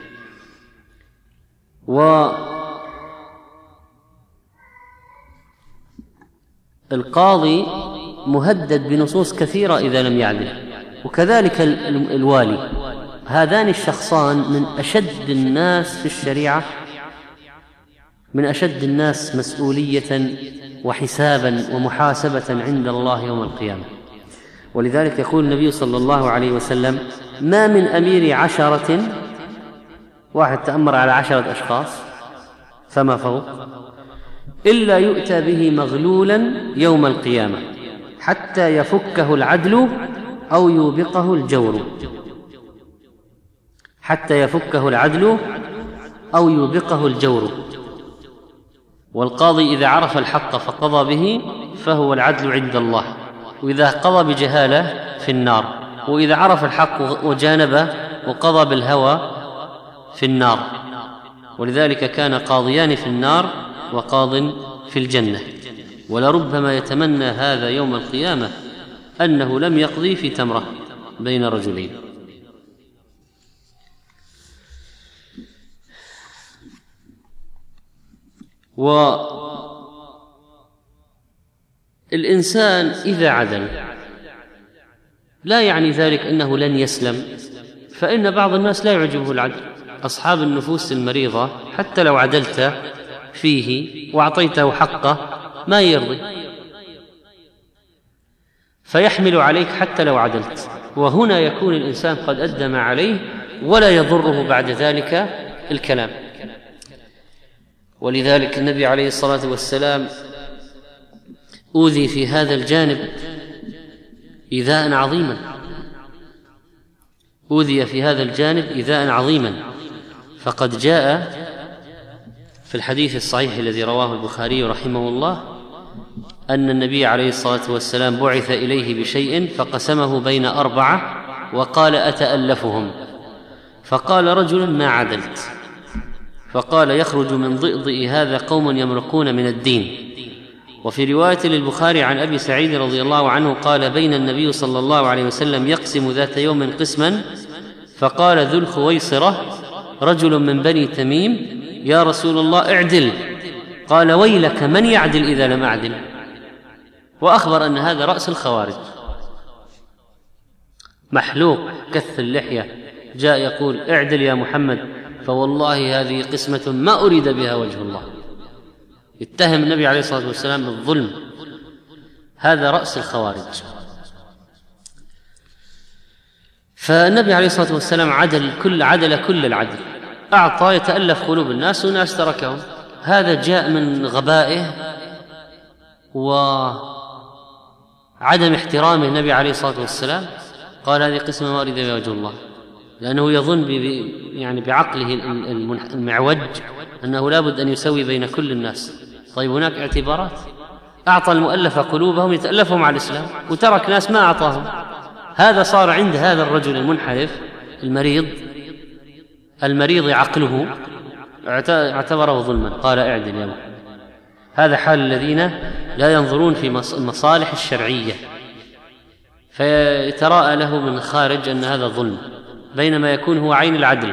والقاضي مهدد بنصوص كثيرة إذا لم يعدل، وكذلك الوالي. هذان الشخصان من أشد الناس في الشريعة، من أشد الناس مسؤولية وحسابا ومحاسبة عند الله يوم القيامة. ولذلك يقول النبي صلى الله عليه وسلم: ما من أمير 10، واحد تأمر على 10 أشخاص فما فوق، إلا يؤتى به مغلولا يوم القيامة حتى يفكه العدل أو يوبقه الجور. حتى يفكه العدل أو يوبقه الجور. والقاضي إذا عرف الحق فقضى به فهو العدل عند الله، وإذا قضى بجهالة في النار، وإذا عرف الحق وجانبه وقضى بالهوى في النار. ولذلك كان قاضيان في النار وقاض في الجنة. ولربما يتمنى هذا يوم القيامة أنه لم يقضي في تمرة بين رجلين. والإنسان إذا عدل لا يعني ذلك أنه لن يسلم، فإن بعض الناس لا يعجبه العدل. أصحاب النفوس المريضة حتى لو عدلت فيه وأعطيته حقه ما يرضي، فيحمل عليك حتى لو عدلت. وهنا يكون الإنسان قد أدى ما عليه ولا يضره بعد ذلك الكلام. ولذلك النبي عليه الصلاة والسلام أوذي في هذا الجانب إيذاء عظيما، أوذي في هذا الجانب إيذاء عظيما. فقد جاء في الحديث الصحيح الذي رواه البخاري رحمه الله أن النبي عليه الصلاة والسلام بعث إليه بشيء فقسمه بين 4 وقال أتألفهم، فقال رجل ما عدلت، فقال يخرج من ضئضئ هذا قوم يمرقون من الدين. وفي رواية للبخاري عن أبي سعيد رضي الله عنه قال بين النبي صلى الله عليه وسلم يقسم ذات يوم قسما فقال ذو الخويصرة رجل من بني تميم يا رسول الله اعدل، قال ويلك من يعدل إذا لم أعدل، وأخبر أن هذا رأس الخوارج محلوق كث اللحية، جاء يقول اعدل يا محمد فوالله هذه قسمة ما أريد بها وجه الله، يتهم النبي عليه الصلاة والسلام بالظلم، هذا رأس الخوارج. فالنبي عليه الصلاة والسلام عدل كل العدل، أعطى يتألف قلوب الناس وناس تركهم. هذا جاء من غبائه وعدم احترامه النبي عليه الصلاة والسلام، قال هذه قسمة ما أريد بها وجه الله، لأنه يظن يعني بعقله المعوج أنه لا بد أن يسوي بين كل الناس. طيب هناك اعتبارات، أعطى المؤلف قلوبهم يتألفهم على الإسلام وترك ناس ما أعطاهم. هذا صار عند هذا الرجل المنحرف المريض عقله اعتبره ظلما، قال اعدل يا محمد. هذا حال الذين لا ينظرون في المصالح الشرعية، فيتراءى له من خارج أن هذا ظلم بينما يكون هو عين العدل.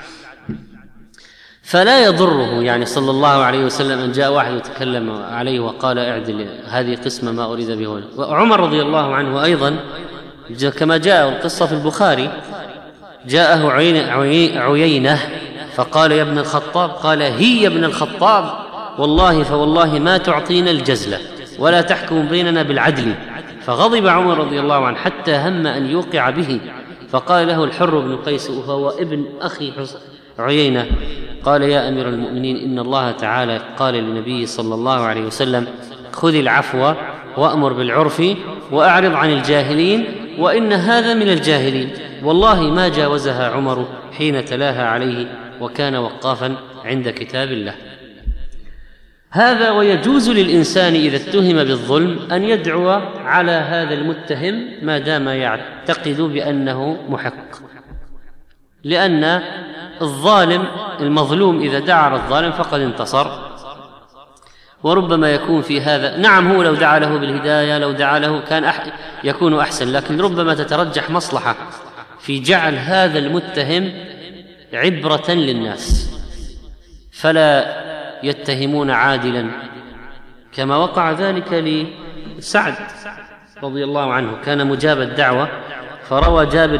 فلا يضره يعني صلى الله عليه وسلم أن جاء واحد يتكلم عليه وقال اعدل هذه قسمة ما أريد به. وعمر رضي الله عنه أيضا كما جاء القصة في البخاري، جاءه عيينة فقال يا ابن الخطاب، قال هي يا ابن الخطاب والله فوالله ما تعطينا الجزلة ولا تحكم بيننا بالعدل. فغضب عمر رضي الله عنه حتى هم أن يوقع به، فقال له الحر بن قيس وهو ابن أخي عيينة قال يا أمير المؤمنين إن الله تعالى قال للنبي صلى الله عليه وسلم خذ العفو وأمر بالعرف وأعرض عن الجاهلين وإن هذا من الجاهلين. والله ما جاوزها عمر حين تلاها عليه وكان وقافا عند كتاب الله. هذا ويجوز للإنسان إذا اتهم بالظلم أن يدعو على هذا المتهم ما دام يعتقد بأنه محق، لأن الظالم المظلوم إذا دعا على الظالم فقد انتصر. وربما يكون في هذا نعم هو لو دعا له بالهداية لو دعا له كان يكون أحسن، لكن ربما تترجح مصلحة في جعل هذا المتهم عبرة للناس فلا يتهمون عادلا، كما وقع ذلك لسعد رضي الله عنه، كان مجاب الدعوة. فروى جابر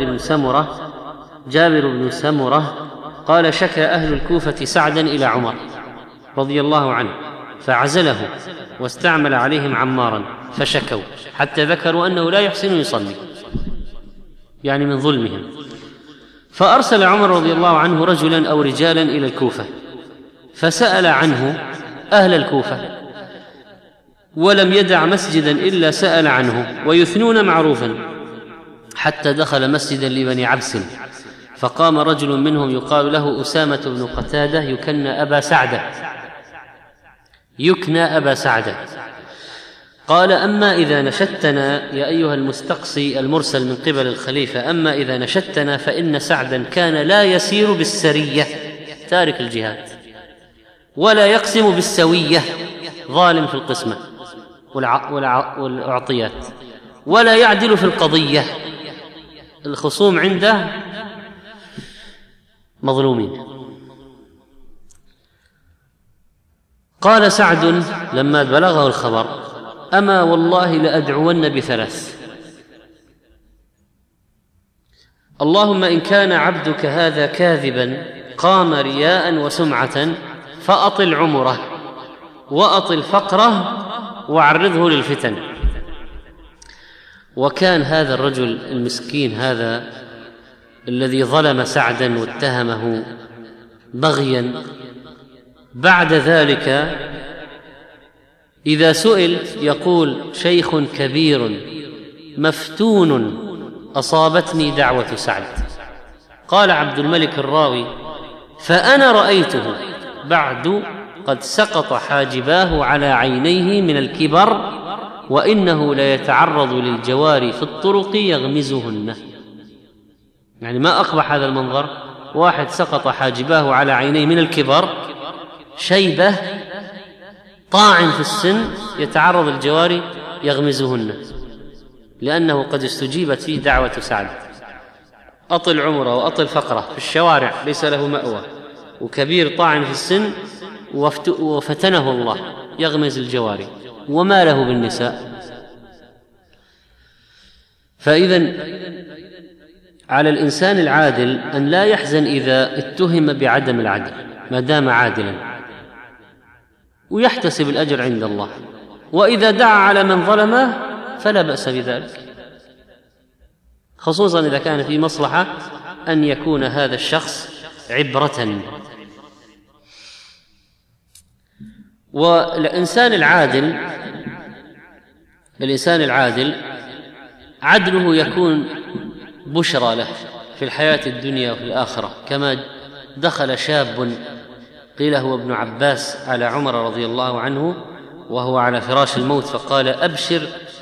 بن سمرة قال شكى أهل الكوفة سعدا إلى عمر رضي الله عنه فعزله واستعمل عليهم عمارا فشكوا حتى ذكروا أنه لا يحسن يصلي، يعني من ظلمهم. فأرسل عمر رضي الله عنه رجلا أو رجالا إلى الكوفة فسأل عنه أهل الكوفة، ولم يدع مسجدا إلا سأل عنه ويثنون معروفا، حتى دخل مسجدا لبني عبس فقام رجل منهم يقال له أسامة بن قتادة يكنى أبا سعدة قال أما إذا نشدتنا يا أيها المستقصي المرسل من قبل الخليفة، أما إذا نشدتنا فإن سعدا كان لا يسير بالسرية تارك الجهاد ولا يقسم بالسوية ظالم في القسمة والأعطيات ولا يعدل في القضية، الخصوم عنده مظلومين. قال سعد لما بلغه الخبر أما والله لأدعون بثلاث، اللهم إن كان عبدك هذا كاذبا قام رياء وسمعة فأطل عمره وأطل فقره وعرضه للفتن. وكان هذا الرجل المسكين هذا الذي ظلم سعدا واتهمه بغيا، بعد ذلك إذا سئل يقول: شيخ كبير مفتون أصابتني دعوة سعد. قال عبد الملك الراوي: فأنا رأيته بعد قد سقط حاجباه على عينيه من الكبر، وإنه ليتعرض للجواري في الطرق يغمزهن. يعني ما أقبح هذا المنظر، واحد سقط حاجباه على عينيه من الكبر، شيبة، طاعن في السن، يتعرض الجواري يغمزهن، لأنه قد استجيبت فيه دعوة سعد. أطل عمره وأطل فقره في الشوارع، ليس له مأوى، وكبير طاعن في السن، وفتنه الله، يغمز الجواري، وما له بالنساء. فإذن على الإنسان العادل أن لا يحزن إذا اتهم بعدم العدل ما دام عادلا، ويحتسب الأجر عند الله، وإذا دعا على من ظلمه فلا بأس بذلك، خصوصا إذا كان في مصلحة أن يكون هذا الشخص عبرة. والإنسان العادل عدله يكون بشرى له في الحياة الدنيا وفي الآخرة، كما دخل شاب قيل هو ابن عباس على عمر رضي الله عنه وهو على فراش الموت فقال: أبشر.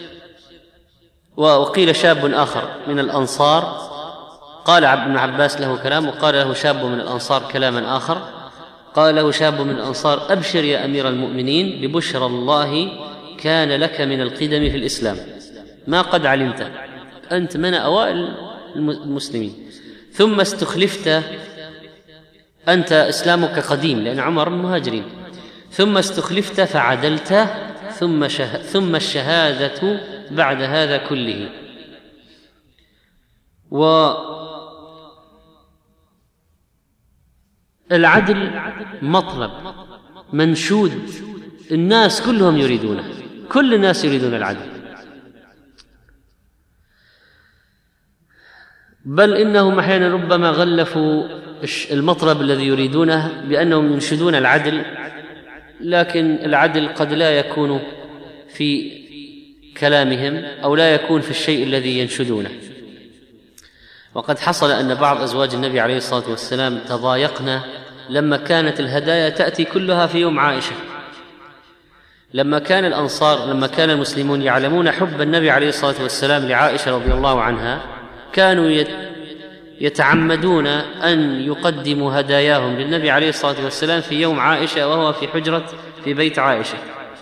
وقيل شاب آخر من الأنصار، قال ابن عباس له كلام، وقال له شاب من الأنصار كلاما آخر، قال له شاب من الأنصار: أبشر يا أمير المؤمنين ببشرى الله كان لك من القدم في الإسلام ما قد علمت، أنت من أوائل المسلمين، ثم استخلفت، أنت إسلامك قديم لأن عمر من المهاجرين، ثم استخلفت فعدلت، ثم الشهادة بعد هذا كله. والعدل مطلب منشود، الناس كلهم يريدونه، كل الناس يريدون العدل، بل إنهم أحيانا ربما غلفوا المطلب الذي يريدونه بأنهم ينشدون العدل، لكن العدل قد لا يكون في كلامهم أو لا يكون في الشيء الذي ينشدونه. وقد حصل أن بعض أزواج النبي عليه الصلاة والسلام تضايقن لما كانت الهدايا تأتي كلها في يوم عائشة، لما كان المسلمون يعلمون حب النبي عليه الصلاة والسلام لعائشة رضي الله عنها، كانوا يتعمدون أن يقدموا هداياهم للنبي عليه الصلاة والسلام في يوم عائشة وهو في بيت عائشة.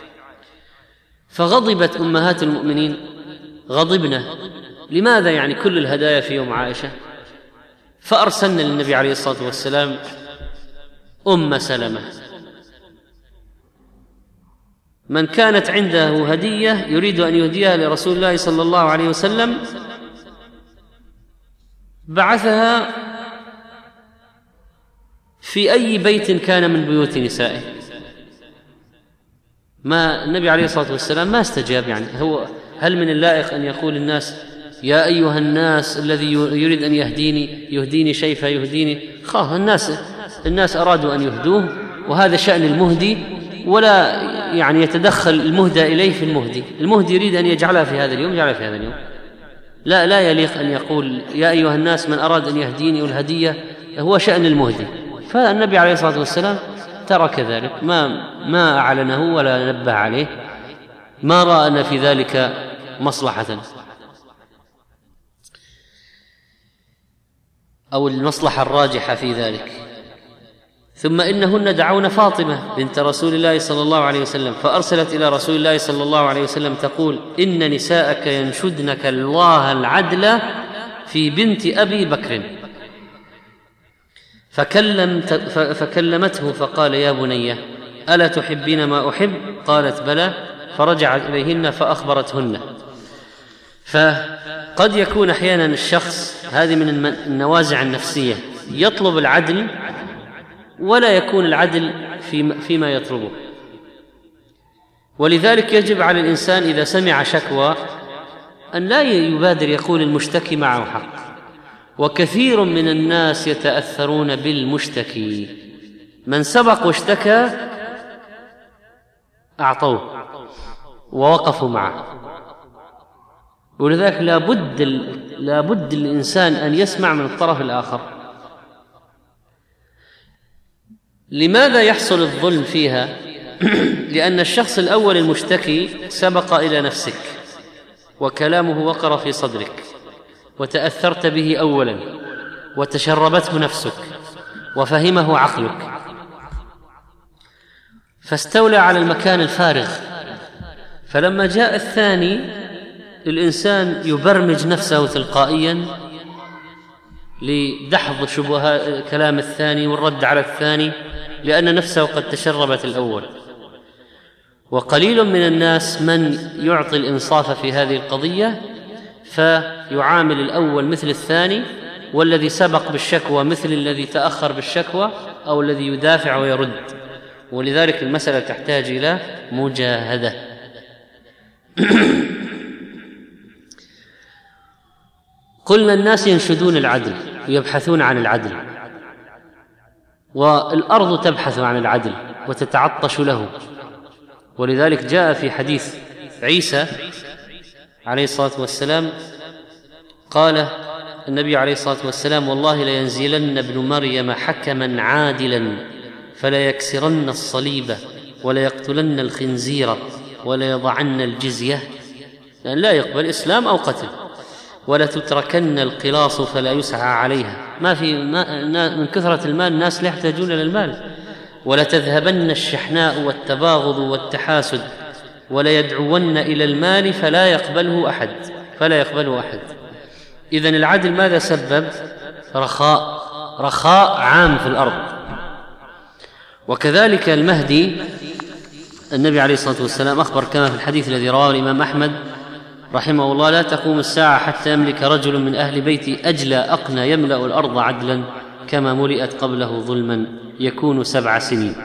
فغضبت أمهات المؤمنين، غضبنا، لماذا يعني كل الهدايا في يوم عائشة؟ فأرسلنا للنبي عليه الصلاة والسلام أم سلمة، من كانت عنده هدية يريد أن يهديها لرسول الله صلى الله عليه وسلم بعثها في أي بيت كان من بيوت نسائه. ما النبي عليه الصلاة والسلام ما استجاب، يعني هل من اللائق أن يقول الناس: يا أيها الناس الذي يريد أن يهديني شيء فيهديني؟ الناس أرادوا أن يهدوه، وهذا شأن المهدي، ولا يعني يتدخل المهدى إليه في المهدي يريد أن يجعلها في هذا اليوم يجعلها في هذا اليوم، لا يليق أن يقول يا أيها الناس من أراد أن يهديني، والهدية هو شأن المهدي. فالنبي عليه الصلاة والسلام ترك ذلك، ما أعلنه ولا نبه عليه، ما رأى أن في ذلك مصلحة أو المصلحة الراجحة في ذلك. ثم إنهن دعون فاطمة بنت رسول الله صلى الله عليه وسلم، فأرسلت إلى رسول الله صلى الله عليه وسلم تقول: إن نساءك ينشدنك الله العدل في بنت أبي بكر. فكلمته فقال: يا بني ألا تحبين ما أحب؟ قالت: بلى. فرجعت إليهن فأخبرتهن. فقد يكون أحيانا الشخص، هذه من النوازع النفسية، يطلب العدل ولا يكون العدل فيما يطلبه. ولذلك يجب على الإنسان إذا سمع شكوى أن لا يبادر يقول المشتكي معه حق، وكثير من الناس يتأثرون بالمشتكي. من سبق واشتكى أعطوه ووقفوا معه. ولذلك لابد الإنسان أن يسمع من الطرف الآخر. لماذا يحصل الظلم فيها؟ لأن الشخص الأول المشتكي سبق إلى نفسك وكلامه وقر في صدرك وتأثرت به أولا وتشربته نفسك وفهمه عقلك، فاستولى على المكان الفارغ. فلما جاء الثاني الإنسان يبرمج نفسه تلقائيا لدحض شبهات كلام الثاني والرد على الثاني، لأن نفسه قد تشربت الأول. وقليل من الناس من يعطي الإنصاف في هذه القضية، فيعامل الأول مثل الثاني، والذي سبق بالشكوى مثل الذي تأخر بالشكوى أو الذي يدافع ويرد. ولذلك المسألة تحتاج إلى مجاهدة. قلنا الناس ينشدون العدل ويبحثون عن العدل، والأرض تبحث عن العدل وتتعطش له. ولذلك جاء في حديث عيسى عليه الصلاة والسلام، قال النبي عليه الصلاة والسلام: والله لينزلن ابن مريم حكما عادلا فلا يكسرن الصليب ولا يقتلن الخنزير ولا يضعن الجزية، لأن لا يقبل إسلام أو قتل، ولا تتركن القلاص فلا يسعى عليها. ما في من كثرة المال الناس لا يحتاجون للمال. ولا تذهبن الشحناء والتباغض والتحاسد ولا يدعون إلى المال فلا يقبله أحد. إذن العدل ماذا سبب؟ رخاء عام في الأرض. وكذلك المهدي، النبي عليه الصلاة والسلام أخبر كما في الحديث الذي رواه الإمام أحمد رحمه الله: لا تقوم الساعة حتى يملك رجل من أهل بيتي أجلى أقنى يملأ الأرض عدلا كما ملئت قبله ظلما يكون 7 سنين.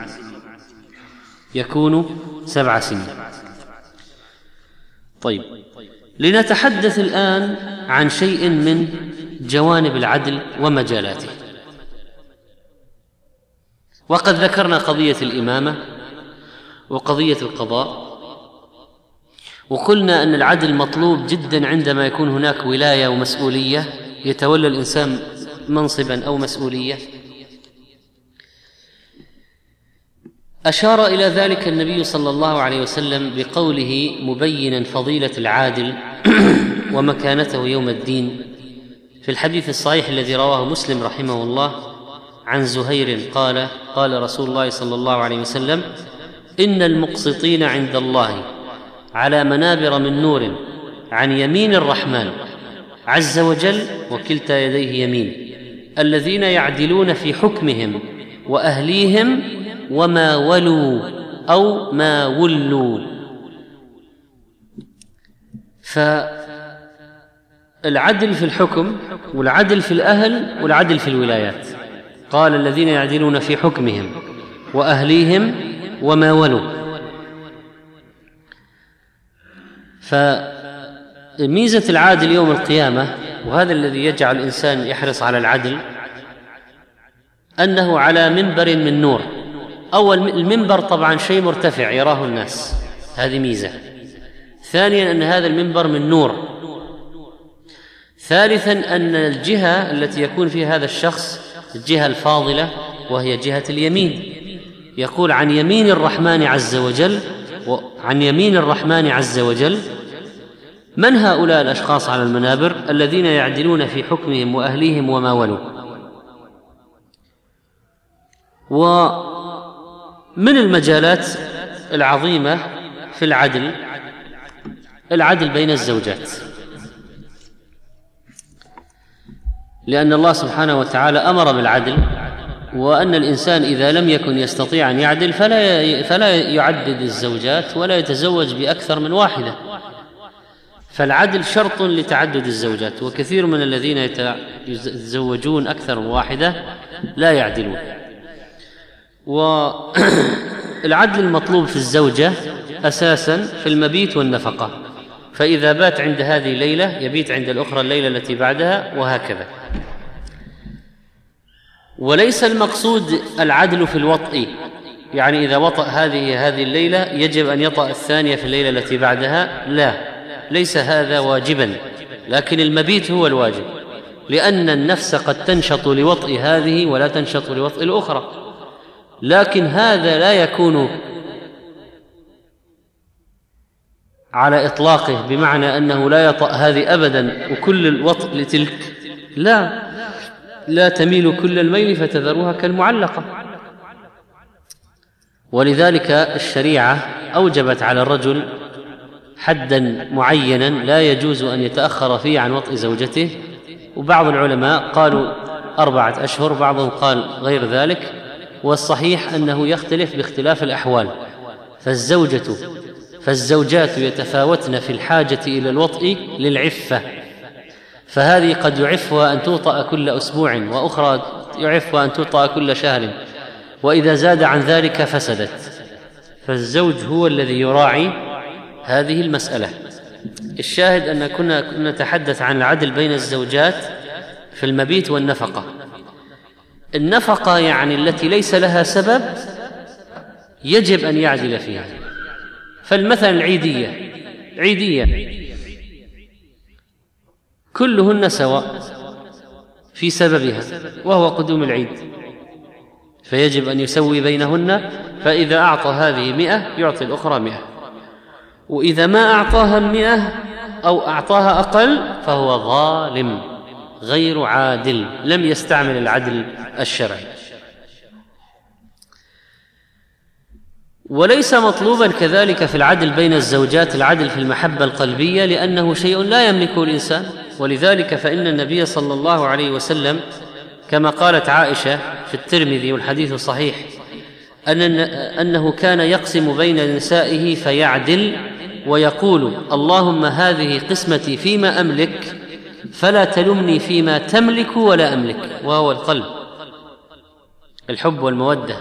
طيب، لنتحدث الآن عن شيء من جوانب العدل ومجالاته. وقد ذكرنا قضية الإمامة وقضية القضاء، وقلنا أن العدل مطلوب جدا عندما يكون هناك ولاية ومسؤولية، يتولى الإنسان منصبا أو مسؤولية. أشار إلى ذلك النبي صلى الله عليه وسلم بقوله مبينا فضيلة العادل ومكانته يوم الدين في الحديث الصحيح الذي رواه مسلم رحمه الله عن زهير قال: قال رسول الله صلى الله عليه وسلم: إن المقسطين عند الله على منابر من نور عن يمين الرحمن عز وجل وكلتا يديه يمين، الذين يعدلون في حكمهم وأهليهم وما ولوا أو ما ولوا. فالعدل في الحكم والعدل في الأهل والعدل في الولايات. قال: الذين يعدلون في حكمهم وأهليهم وما ولوا. فميزة العادل يوم القيامة، وهذا الذي يجعل الإنسان يحرص على العدل، أنه على منبر من نور. أول المنبر طبعا شيء مرتفع يراه الناس، هذه ميزة. ثانيا أن هذا المنبر من نور. ثالثا أن الجهة التي يكون فيها هذا الشخص الجهة الفاضلة وهي جهة اليمين. يقول: عن يمين الرحمن عز وجل. من هؤلاء الأشخاص على المنابر؟ الذين يعدلون في حكمهم وأهليهم وما ولوا. ومن المجالات العظيمة في العدل بين الزوجات، لأن الله سبحانه وتعالى أمر بالعدل، وأن الإنسان إذا لم يكن يستطيع أن يعدل فلا يعدد الزوجات ولا يتزوج بأكثر من واحدة. فالعدل شرط لتعدد الزوجات، وكثير من الذين يتزوجون أكثر من واحدة لا يعدلون. والعدل المطلوب في الزوجة أساساً في المبيت والنفقة، فإذا بات عند هذه ليلة يبيت عند الأخرى الليلة التي بعدها، وهكذا. وليس المقصود العدل في الوطء، يعني إذا وطأ هذه الليلة يجب أن يطأ الثانية في الليلة التي بعدها، لا، ليس هذا واجبا، لكن المبيت هو الواجب، لأن النفس قد تنشط لوطء هذه ولا تنشط لوطء الأخرى، لكن هذا لا يكون على إطلاقه بمعنى أنه لا يطأ هذه أبدا وكل الوطء لتلك، لا تميل كل الميل فتذروها كالمعلقة. ولذلك الشريعة أوجبت على الرجل حدا معينا لا يجوز أن يتأخر فيه عن وطء زوجته، وبعض العلماء قالوا 4 أشهر، بعضهم قال غير ذلك، والصحيح أنه يختلف باختلاف الأحوال، فالزوجات يتفاوتن في الحاجة إلى الوطء للعفة، فهذه قد يعفها أن توطأ كل أسبوع، وأخرى يعفها أن توطأ كل شهر، وإذا زاد عن ذلك فسدت، فالزوج هو الذي يراعي هذه المسألة. الشاهد أن كنا نتحدث عن العدل بين الزوجات في المبيت والنفقة. النفقة يعني التي ليس لها سبب يجب أن يعدل فيها، فالمثل عيدية كلهن سواء في سببها وهو قدوم العيد، فيجب أن يسوي بينهن، فإذا أعطى هذه 100 يعطي الأخرى 100، وإذا ما أعطاها 100 أو أعطاها أقل فهو ظالم غير عادل، لم يستعمل العدل الشرعي. وليس مطلوبا كذلك في العدل بين الزوجات العدل في المحبة القلبية، لأنه شيء لا يملكه الإنسان، ولذلك فإن النبي صلى الله عليه وسلم كما قالت عائشة في الترمذي والحديث صحيح أنه كان يقسم بين نسائه فيعدل ويقول: اللهم هذه قسمتي فيما أملك فلا تلمني فيما تملك ولا أملك، وهو القلب، الحب والمودة.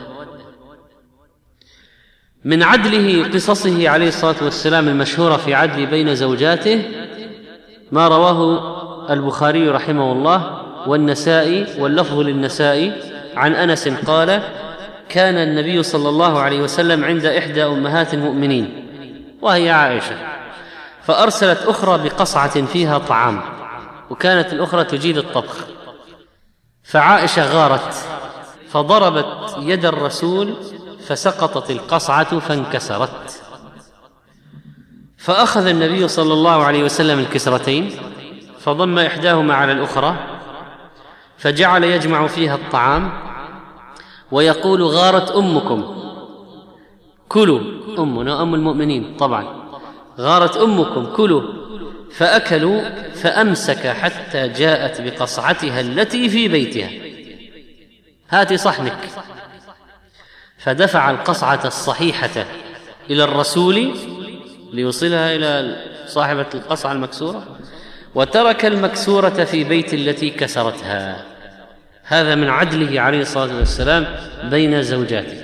من عدله قصصه عليه الصلاة والسلام المشهورة في عدل بين زوجاته ما رواه البخاري رحمه الله والنسائي، واللفظ للنسائي، عن أنس قال: كان النبي صلى الله عليه وسلم عند إحدى أمهات المؤمنين وهي عائشة، فأرسلت أخرى بقصعة فيها طعام، وكانت الأخرى تجيد الطبخ، فعائشة غارت فضربت يد الرسول فسقطت القصعة فانكسرت، فأخذ النبي صلى الله عليه وسلم الكسرتين فضم إحداهما على الأخرى فجعل يجمع فيها الطعام ويقول: غارت أمكم، كلوا، أمنا أم المؤمنين طبعا، غارت أمكم، كلوا، فأكلوا، فأمسك حتى جاءت بقصعتها التي في بيتها: هات صحنك، فدفع القصعة الصحيحة إلى الرسول ليوصلها إلى صاحبة القصعة المكسورة، وترك المكسورة في بيت التي كسرتها. هذا من عدله عليه الصلاة والسلام بين زوجاته.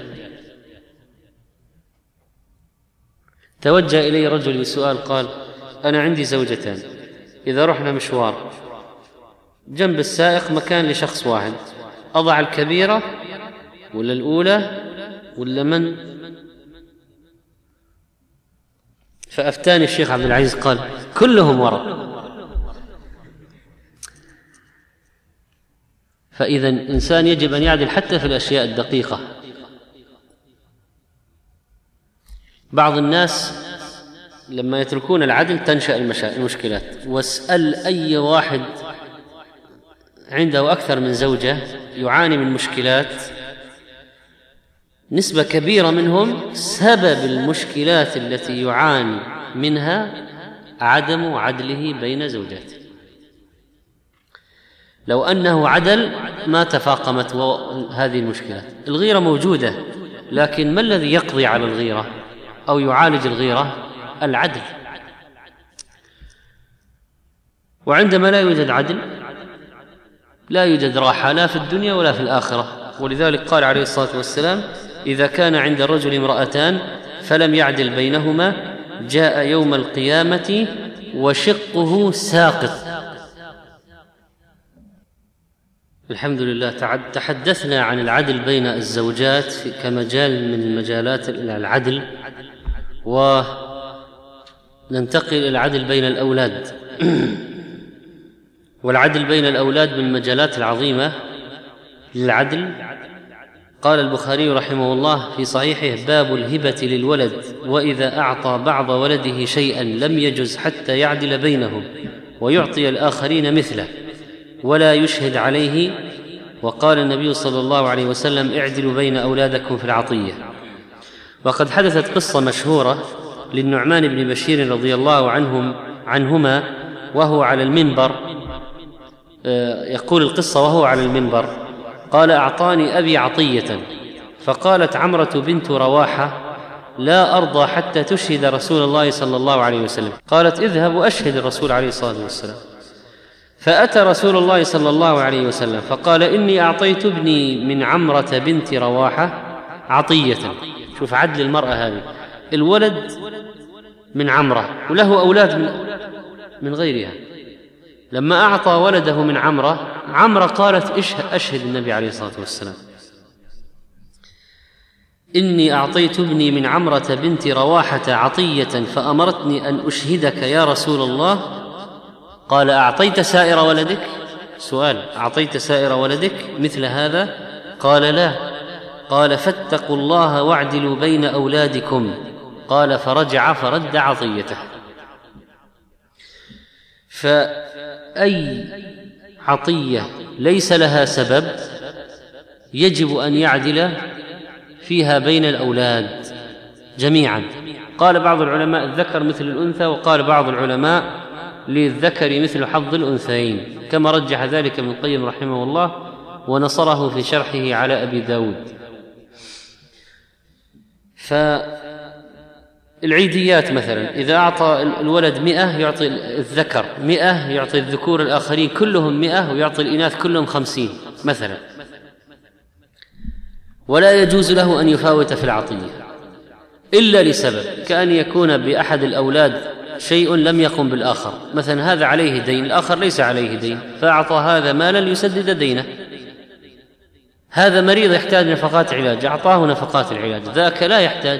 توجه إلي رجل بسؤال، قال: أنا عندي زوجتان، إذا رحنا مشوار جنب السائق مكان لشخص واحد، أضع الكبيرة ولا الأولى ولا من؟ فأفتاني الشيخ عبد العزيز قال: كلهم وراء. فإذا إنسان يجب أن يعدل حتى في الأشياء الدقيقة. بعض الناس لما يتركون العدل تنشأ المشكلات، واسأل أي واحد عنده أكثر من زوجة يعاني من مشكلات، نسبة كبيرة منهم سبب المشكلات التي يعاني منها عدم عدله بين زوجاته. لو أنه عدل ما تفاقمت هذه المشكلات. الغيرة موجودة، لكن ما الذي يقضي على الغيرة أو يعالج الغيرة؟ العدل. وعندما لا يوجد عدل لا يوجد راحة لا في الدنيا ولا في الآخرة. ولذلك قال عليه الصلاة والسلام: إذا كان عند الرجل امرأتان فلم يعدل بينهما جاء يوم القيامة وشقه ساقط. الحمد لله. تحدثنا عن العدل بين الزوجات كمجال من مجالات العدل، وننتقل إلى العدل بين الأولاد. والعدل بين الأولاد من المجالات العظيمة للعدل. قال البخاري رحمه الله في صحيحه: باب الهبة للولد، وإذا أعطى بعض ولده شيئا لم يجز حتى يعدل بينهم ويعطي الآخرين مثله ولا يشهد عليه. وقال النبي صلى الله عليه وسلم: اعدلوا بين أولادكم في العطية. وقد حدثت قصة مشهورة للنعمان بن بشير رضي الله عنهما وهو على المنبر. يقول القصة وهو على المنبر: قال: أعطاني أبي عطية، فقالت عمرة بنت رواحة: لا أرضى حتى تشهد رسول الله صلى الله عليه وسلم. قالت: اذهب وأشهد الرسول عليه الصلاة والسلام. فأتى رسول الله صلى الله عليه وسلم فقال: إني أعطيت ابني من عمرة بنت رواحة عطية. شوف عدل المرأة هذه، الولد من عمرة وله أولاد من غيرها. لما أعطى ولده من عمرة قالت: أشهد النبي عليه الصلاة والسلام: إني أعطيت ابني من عمرة بنت رواحة عطية فأمرتني أن أشهدك يا رسول الله. قال: أعطيت سائر ولدك؟ سؤال: أعطيت سائر ولدك مثل هذا؟ قال: لا. قال: فاتقوا الله واعدلوا بين أولادكم. قال: فرجع فرد عطيته. فأي عطية ليس لها سبب يجب أن يعدل فيها بين الأولاد جميعا. قال بعض العلماء: الذكر مثل الأنثى، وقال بعض العلماء: للذكر مثل حظ الأنثيين، كما رجح ذلك ابن القيم رحمه الله ونصره في شرحه على أبي داود. فالعيديات مثلا، إذا أعطى الولد 100 يعطي الذكر 100، يعطي الذكور الآخرين كلهم 100 ويعطي الإناث كلهم 50 مثلا، ولا يجوز له أن يفاوت في العطية إلا لسبب، كأن يكون بأحد الأولاد شيء لم يقم بالآخر، مثلا هذا عليه دين الآخر ليس عليه دين، فأعطى هذا مالا ليسدد دينه. هذا مريض يحتاج نفقات علاج، أعطاه نفقات العلاج، ذاك لا يحتاج.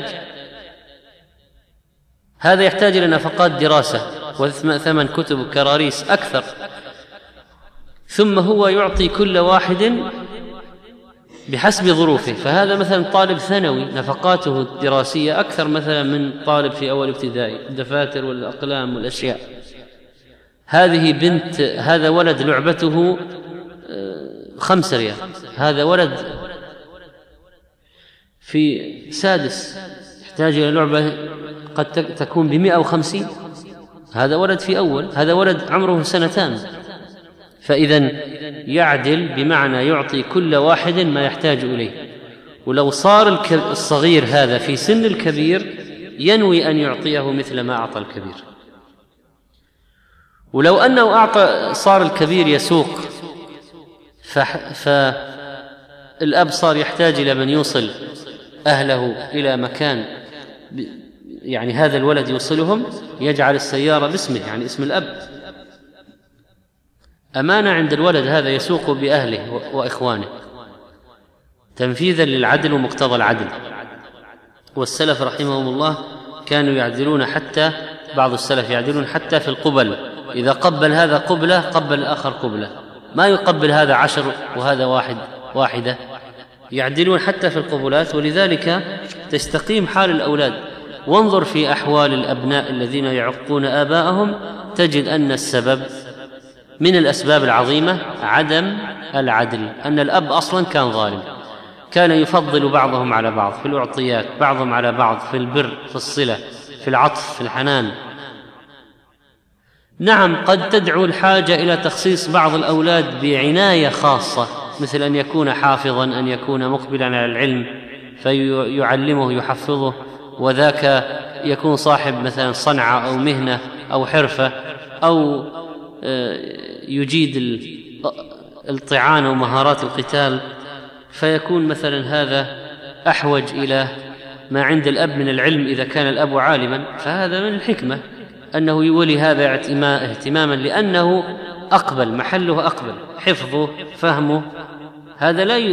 هذا يحتاج إلى نفقات دراسة وثمن كتب وكراريس أكثر، ثم هو يعطي كل واحد بحسب ظروفه. فهذا مثلا طالب ثانوي نفقاته الدراسية أكثر مثلا من طالب في أول ابتدائي، الدفاتر والأقلام والأشياء. هذه بنت، هذا ولد لعبته 5 ريال، هذا ولد في سادس يحتاج إلى لعبة قد تكون ب150، هذا ولد في أول، هذا ولد عمره 2 سنين. فإذن يعدل بمعنى يعطي كل واحد ما يحتاج إليه. ولو صار الصغير هذا في سن الكبير ينوي أن يعطيه مثل ما أعطى الكبير. ولو أنه صار الكبير يسوق، فالأب صار يحتاج إلى من يوصل أهله إلى مكان يعني هذا الولد يوصلهم، يجعل السيارة باسمه، يعني اسم الأب، أمانة عند الولد هذا يسوق بأهله وإخوانه تنفيذا للعدل ومقتضى العدل. والسلف رحمهم الله كانوا يعدلون، حتى بعض السلف يعدلون حتى في القبل، إذا قبل هذا قبلة قبل الآخر قبلة، ما يقبل هذا 10 وهذا واحدة، يعدلون حتى في القبلات. ولذلك تستقيم حال الأولاد. وانظر في أحوال الأبناء الذين يعقون آباءهم، تجد أن السبب من الأسباب العظيمة عدم العدل، أن الأب أصلا كان ظالم، كان يفضل بعضهم على بعض في الأعطيات، بعضهم على بعض في البر، في الصلة، في العطف، في الحنان. نعم قد تدعو الحاجة إلى تخصيص بعض الأولاد بعناية خاصة، مثل أن يكون حافظا، أن يكون مقبلا على العلم فيعلمه يحفظه، وذاك يكون صاحب مثلا صنعة أو مهنة أو حرفة، أو يجيد الطعان ومهارات القتال، فيكون مثلا هذا أحوج إلى ما عند الأب من العلم إذا كان الأب عالما. فهذا من الحكمة أنه يولي هذا اهتماما، لأنه أقبل، محله أقبل، حفظه فهمه، هذا لا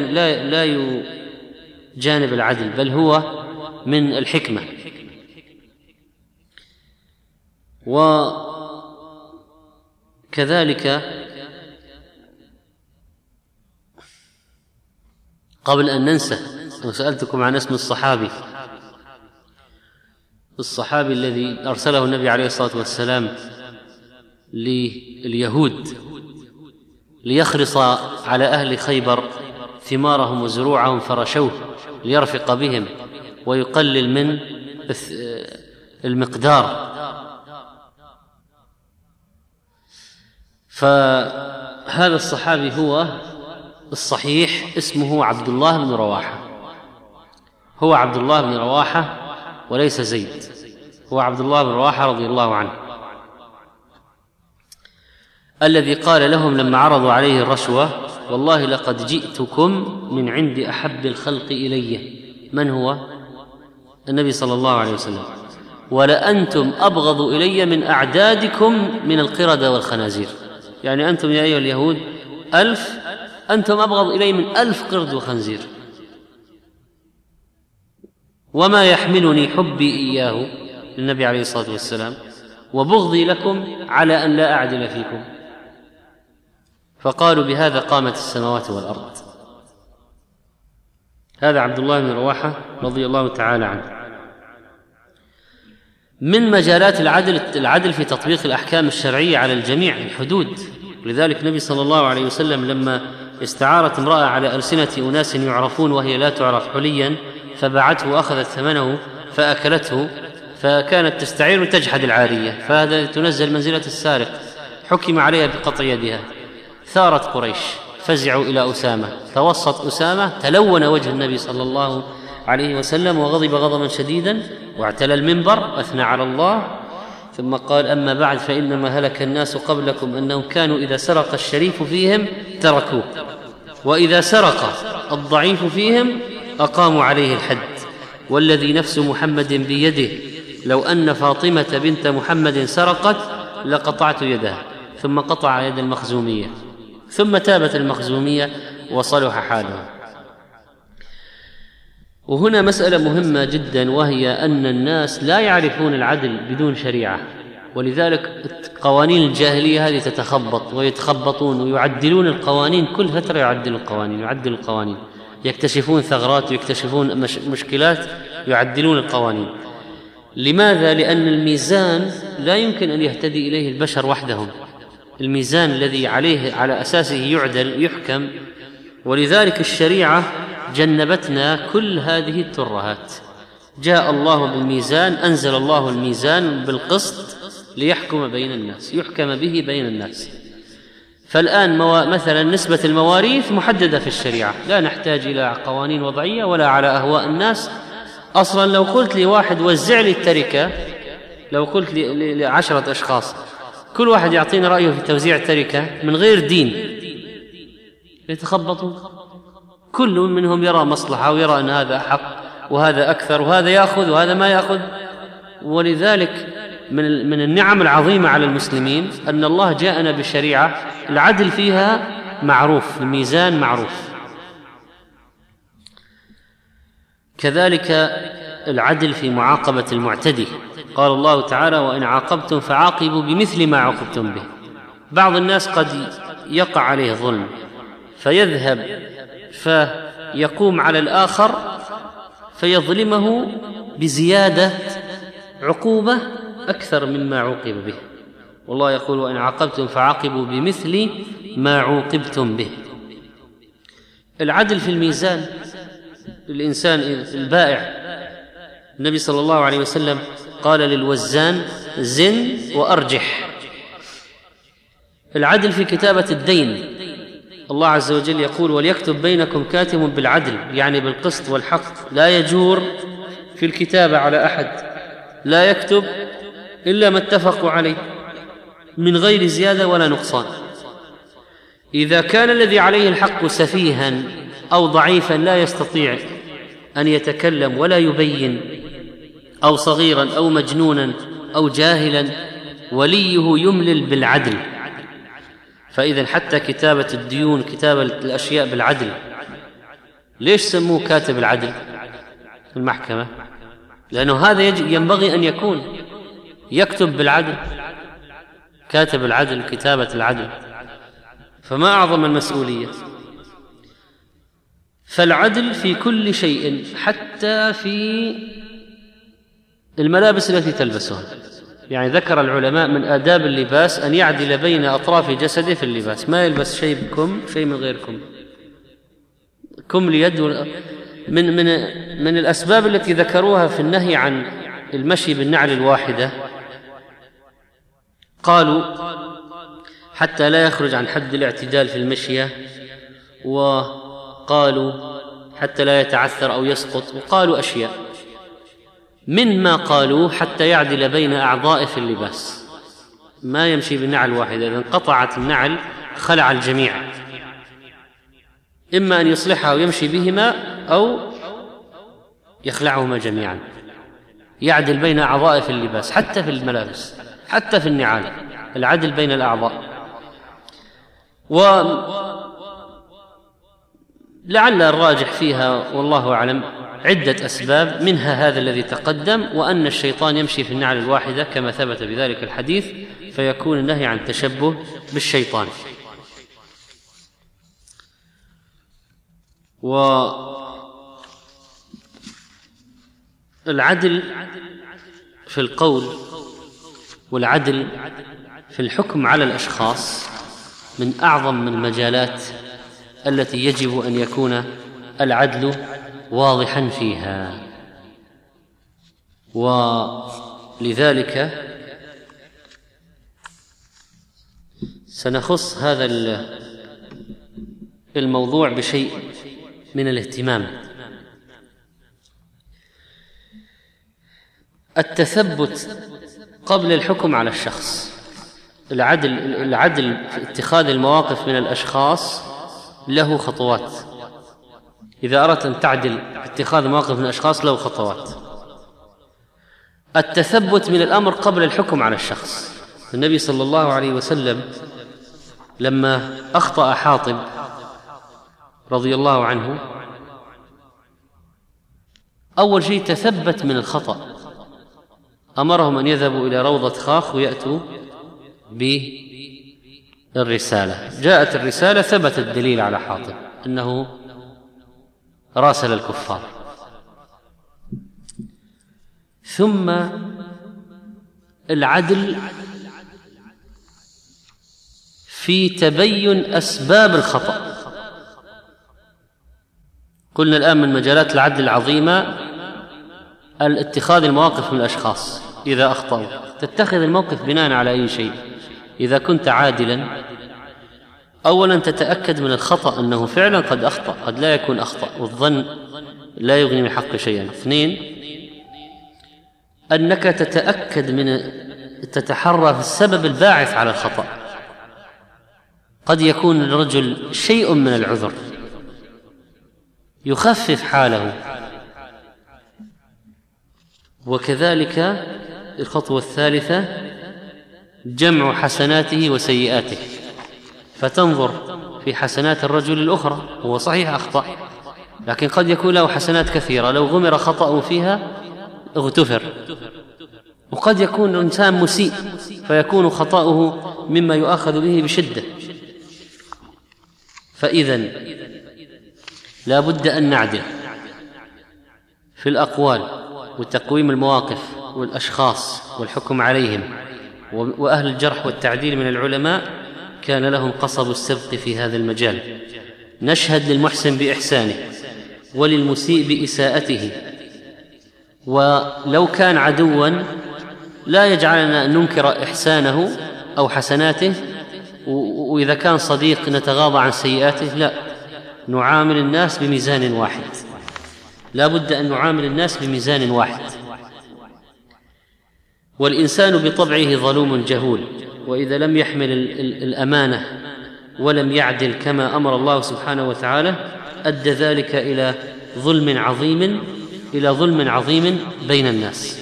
يجانب العدل، بل هو من الحكمة. وكذلك قبل أن ننسى، وسألتكم عن اسم الصحابي الذي أرسله النبي عليه الصلاة والسلام لليهود ليخرص على أهل خيبر ثمارهم وزروعهم فرشوه ليرفق بهم ويقلل من المقدار. فهذا الصحابي هو الصحيح اسمه عبد الله بن رواحة، هو عبد الله بن رواحة وليس زيد، هو عبد الله بن رواحة رضي الله عنه، الذي قال لهم لما عرضوا عليه الرشوة: والله لقد جئتكم من عند أحب الخلق إلي. من هو؟ النبي صلى الله عليه وسلم. ولأنتم أبغض إلي من أعدادكم من القردة والخنازير، يعني أنتم يا أيها اليهود 1000، أنتم أبغض إلي من 1000 قرد وخنزير. وما يحملني حبي إياه للنبي عليه الصلاة والسلام وبغضي لكم على أن لا أعدل فيكم. فقالوا: بهذا قامت السماوات والأرض. هذا عبد الله بن رواحة رضي الله تعالى عنه. من مجالات العدل في تطبيق الأحكام الشرعية على الجميع الحدود. ولذلك النبي صلى الله عليه وسلم لما استعارت امرأة على ألسنة أناس يعرفون وهي لا تعرف حليا فباعته وأخذت ثمنه فأكلته، فكانت تستعير وتجحد العارية، فهذا تنزل منزلة السارق، حكم عليها بقطع يدها. ثارت قريش فزعوا إلى أسامة، توسط أسامة، تلون وجه النبي صلى الله عليه وسلم وغضب غضبا شديدا واعتلى المنبر، أثنى على الله، ثم قال: أما بعد فإنما هلك الناس قبلكم أنهم كانوا إذا سرق الشريف فيهم تركوه، وإذا سرق الضعيف فيهم أقاموا عليه الحد، والذي نفس محمد بيده لو أن فاطمة بنت محمد سرقت لقطعت يدها. ثم قطع يد المخزومية، ثم تابت المخزومية وصلح حالها. وهنا مسألة مهمة جدا، وهي أن الناس لا يعرفون العدل بدون شريعة، ولذلك قوانين الجاهلية هذه تتخبط ويتخبطون ويعدلون القوانين، كل فترة يعدلوا القوانين، يكتشفون ثغرات ويكتشفون مشكلات، يعدلون القوانين. لماذا؟ لأن الميزان لا يمكن أن يهتدي إليه البشر وحدهم، الميزان الذي على أساسه يعدل يحكم، ولذلك الشريعة جنبتنا كل هذه الترهات. جاء الله بالميزان، أنزل الله الميزان بالقسط ليحكم بين الناس، يحكم به بين الناس. فالآن مثلا نسبة المواريث محددة في الشريعة، لا نحتاج إلى قوانين وضعية ولا على أهواء الناس. أصلا لو قلت لواحد وزع لي التركة، لو قلت ل10 أشخاص كل واحد يعطينا رأيه في توزيع التركة من غير دين، يتخبطوا، كل منهم يرى مصلحة ويرى أن هذا حق وهذا أكثر وهذا يأخذ وهذا ما يأخذ. ولذلك من النعم العظيمة على المسلمين أن الله جاءنا بشريعة العدل فيها معروف، الميزان معروف. كذلك العدل في معاقبة المعتدي، قال الله تعالى: وإن عاقبتم فعاقبوا بمثل ما عوقبتم به. بعض الناس قد يقع عليه ظلم فيذهب فيقوم على الآخر فيظلمه بزيادة عقوبة أكثر مما عوقب به، والله يقول: وإن عاقبتم فعاقبوا بمثل ما عوقبتم به. العدل في الميزان، الإنسان البائع، النبي صلى الله عليه وسلم قال للوزان: زن وأرجح. العدل في كتابة الدين، الله عز وجل يقول: وليكتب بينكم كاتب بالعدل، يعني بالقسط والحق، لا يجور في الكتابة على أحد، لا يكتب إلا ما اتفقوا عليه من غير زيادة ولا نقصان. إذا كان الذي عليه الحق سفيها أو ضعيفا لا يستطيع أن يتكلم ولا يبين، أو صغيرا أو مجنونا أو جاهلا، وليه يملل بالعدل، فإذا حتى كتابة الديون، كتابة الأشياء بالعدل، ليش سموه كاتب العدل في المحكمة؟ لأنه هذا ينبغي أن يكون يكتب بالعدل، كاتب العدل، كتابة العدل، فما أعظم المسؤولية. فالعدل في كل شيء، حتى في الملابس التي تلبسها. يعني ذكر العلماء من آداب اللباس أن يعدل بين أطراف جسده في اللباس، ما يلبس شيء بكم شيء من غير كم ليد. من الأسباب التي ذكروها في النهي عن المشي بالنعل الواحدة، قالوا حتى لا يخرج عن حد الاعتدال في المشية، وقالوا حتى لا يتعثر أو يسقط، وقالوا أشياء مما قالوا حتى يعدل بين أعضائه في اللباس، ما يمشي بالنعل واحدة، إذا انقطعت النعل خلع الجميع، إما أن يصلحها ويمشي بهما أو يخلعهما جميعا. يعدل بين أعضائه في اللباس، حتى في الملابس، حتى في النعال، العدل بين الأعضاء. ولعل الراجح فيها والله أعلم عدة أسباب، منها هذا الذي تقدم، وأن الشيطان يمشي في النعل الواحدة كما ثبت بذلك الحديث، فيكون النهي عن التشبه بالشيطان. والعدل في القول والعدل في الحكم على الأشخاص من أعظم المجالات التي يجب أن يكون العدل واضحا فيها. ولذلك سنخص هذا الموضوع بشيء من الاهتمام. التثبت قبل الحكم على الشخص. العدل في اتخاذ المواقف من الأشخاص له خطوات. إذا أردت أن تعدل اتخاذ مواقف من الأشخاص له خطوات. التثبت من الأمر قبل الحكم على الشخص. النبي صلى الله عليه وسلم لما أخطأ حاطب رضي الله عنه، أول شيء تثبت من الخطأ، أمرهم أن يذهبوا إلى روضة خاخ ويأتوا بالرسالة. جاءت الرسالة، ثبت الدليل على حاطب أنه راسل الكفار. ثم العدل في تبين أسباب الخطأ. قلنا الآن من مجالات العدل العظيمة الاتخاذ المواقف من الأشخاص. إذا أخطأوا تتخذ الموقف بناء على أي شيء. إذا كنت عادلا، أولا تتأكد من الخطأ أنه فعلا قد أخطأ، قد لا يكون أخطأ، والظن لا يغني من حق شيئا. اثنين، أنك تتأكد تتحرى في السبب الباعث على الخطأ. قد يكون للرجل شيء من العذر يخفف حاله. وكذلك الخطوة الثالثة جمع حسناته وسيئاته، فتنظر في حسنات الرجل الأخرى، هو صحيح أخطأ لكن قد يكون له حسنات كثيرة، لو غمر خطأه فيها اغتفر. وقد يكون إنسان مسيء فيكون خطأه مما يؤاخذ به بشدة. فإذن لا بد أن نعدل في الأقوال وتقويم المواقف والأشخاص والحكم عليهم. وأهل الجرح والتعديل من العلماء كان لهم قصب السبق في هذا المجال. نشهد للمحسن بإحسانه وللمسيء بإساءته، ولو كان عدوا لا يجعلنا أن ننكر إحسانه أو حسناته، وإذا كان صديق نتغاضى عن سيئاته، لا، نعامل الناس بميزان واحد. لا بد أن نعامل الناس بميزان واحد. والإنسان بطبعه ظلوم جهول، وإذا لم يحمل الأمانة ولم يعدل كما أمر الله سبحانه وتعالى أدى ذلك إلى ظلم عظيم بين الناس.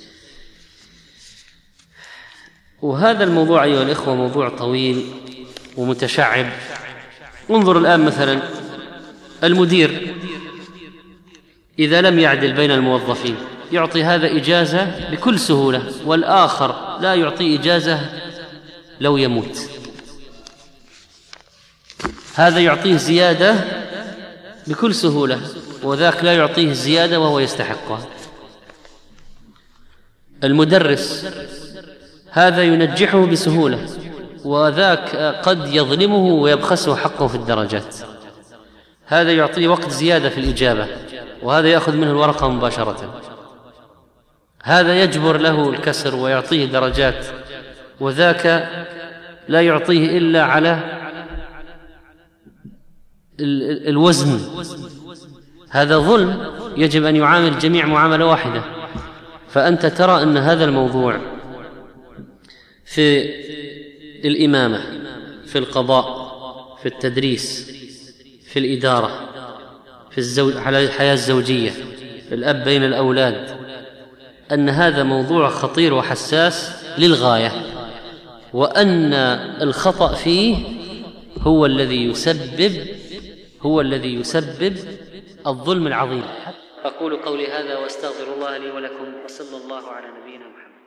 وهذا الموضوع أيها الإخوة موضوع طويل ومتشعب. انظر الآن مثلا المدير إذا لم يعدل بين الموظفين يعطي هذا إجازة بكل سهولة، والآخر لا يعطي إجازة لو يموت. هذا يعطيه زيادة بكل سهولة وذاك لا يعطيه الزيادة وهو يستحقها. المدرس هذا ينجحه بسهولة وذاك قد يظلمه ويبخسه حقه في الدرجات. هذا يعطيه وقت زيادة في الإجابة وهذا يأخذ منه الورقة مباشرة. هذا يجبر له الكسر ويعطيه درجات وذاك لا يعطيه إلا على الوزن. هذا ظلم، يجب أن يعامل الجميع معاملة واحدة. فأنت ترى أن هذا الموضوع في الإمامة، في القضاء، في التدريس، في الإدارة، في على الحياة الزوجية، الأب بين الأولاد، أن هذا موضوع خطير وحساس للغاية، وأن الخطأ فيه هو الذي يسبب الظلم العظيم. أقول قولي هذا وأستغفر الله لي ولكم، وصلى الله على نبينا محمد.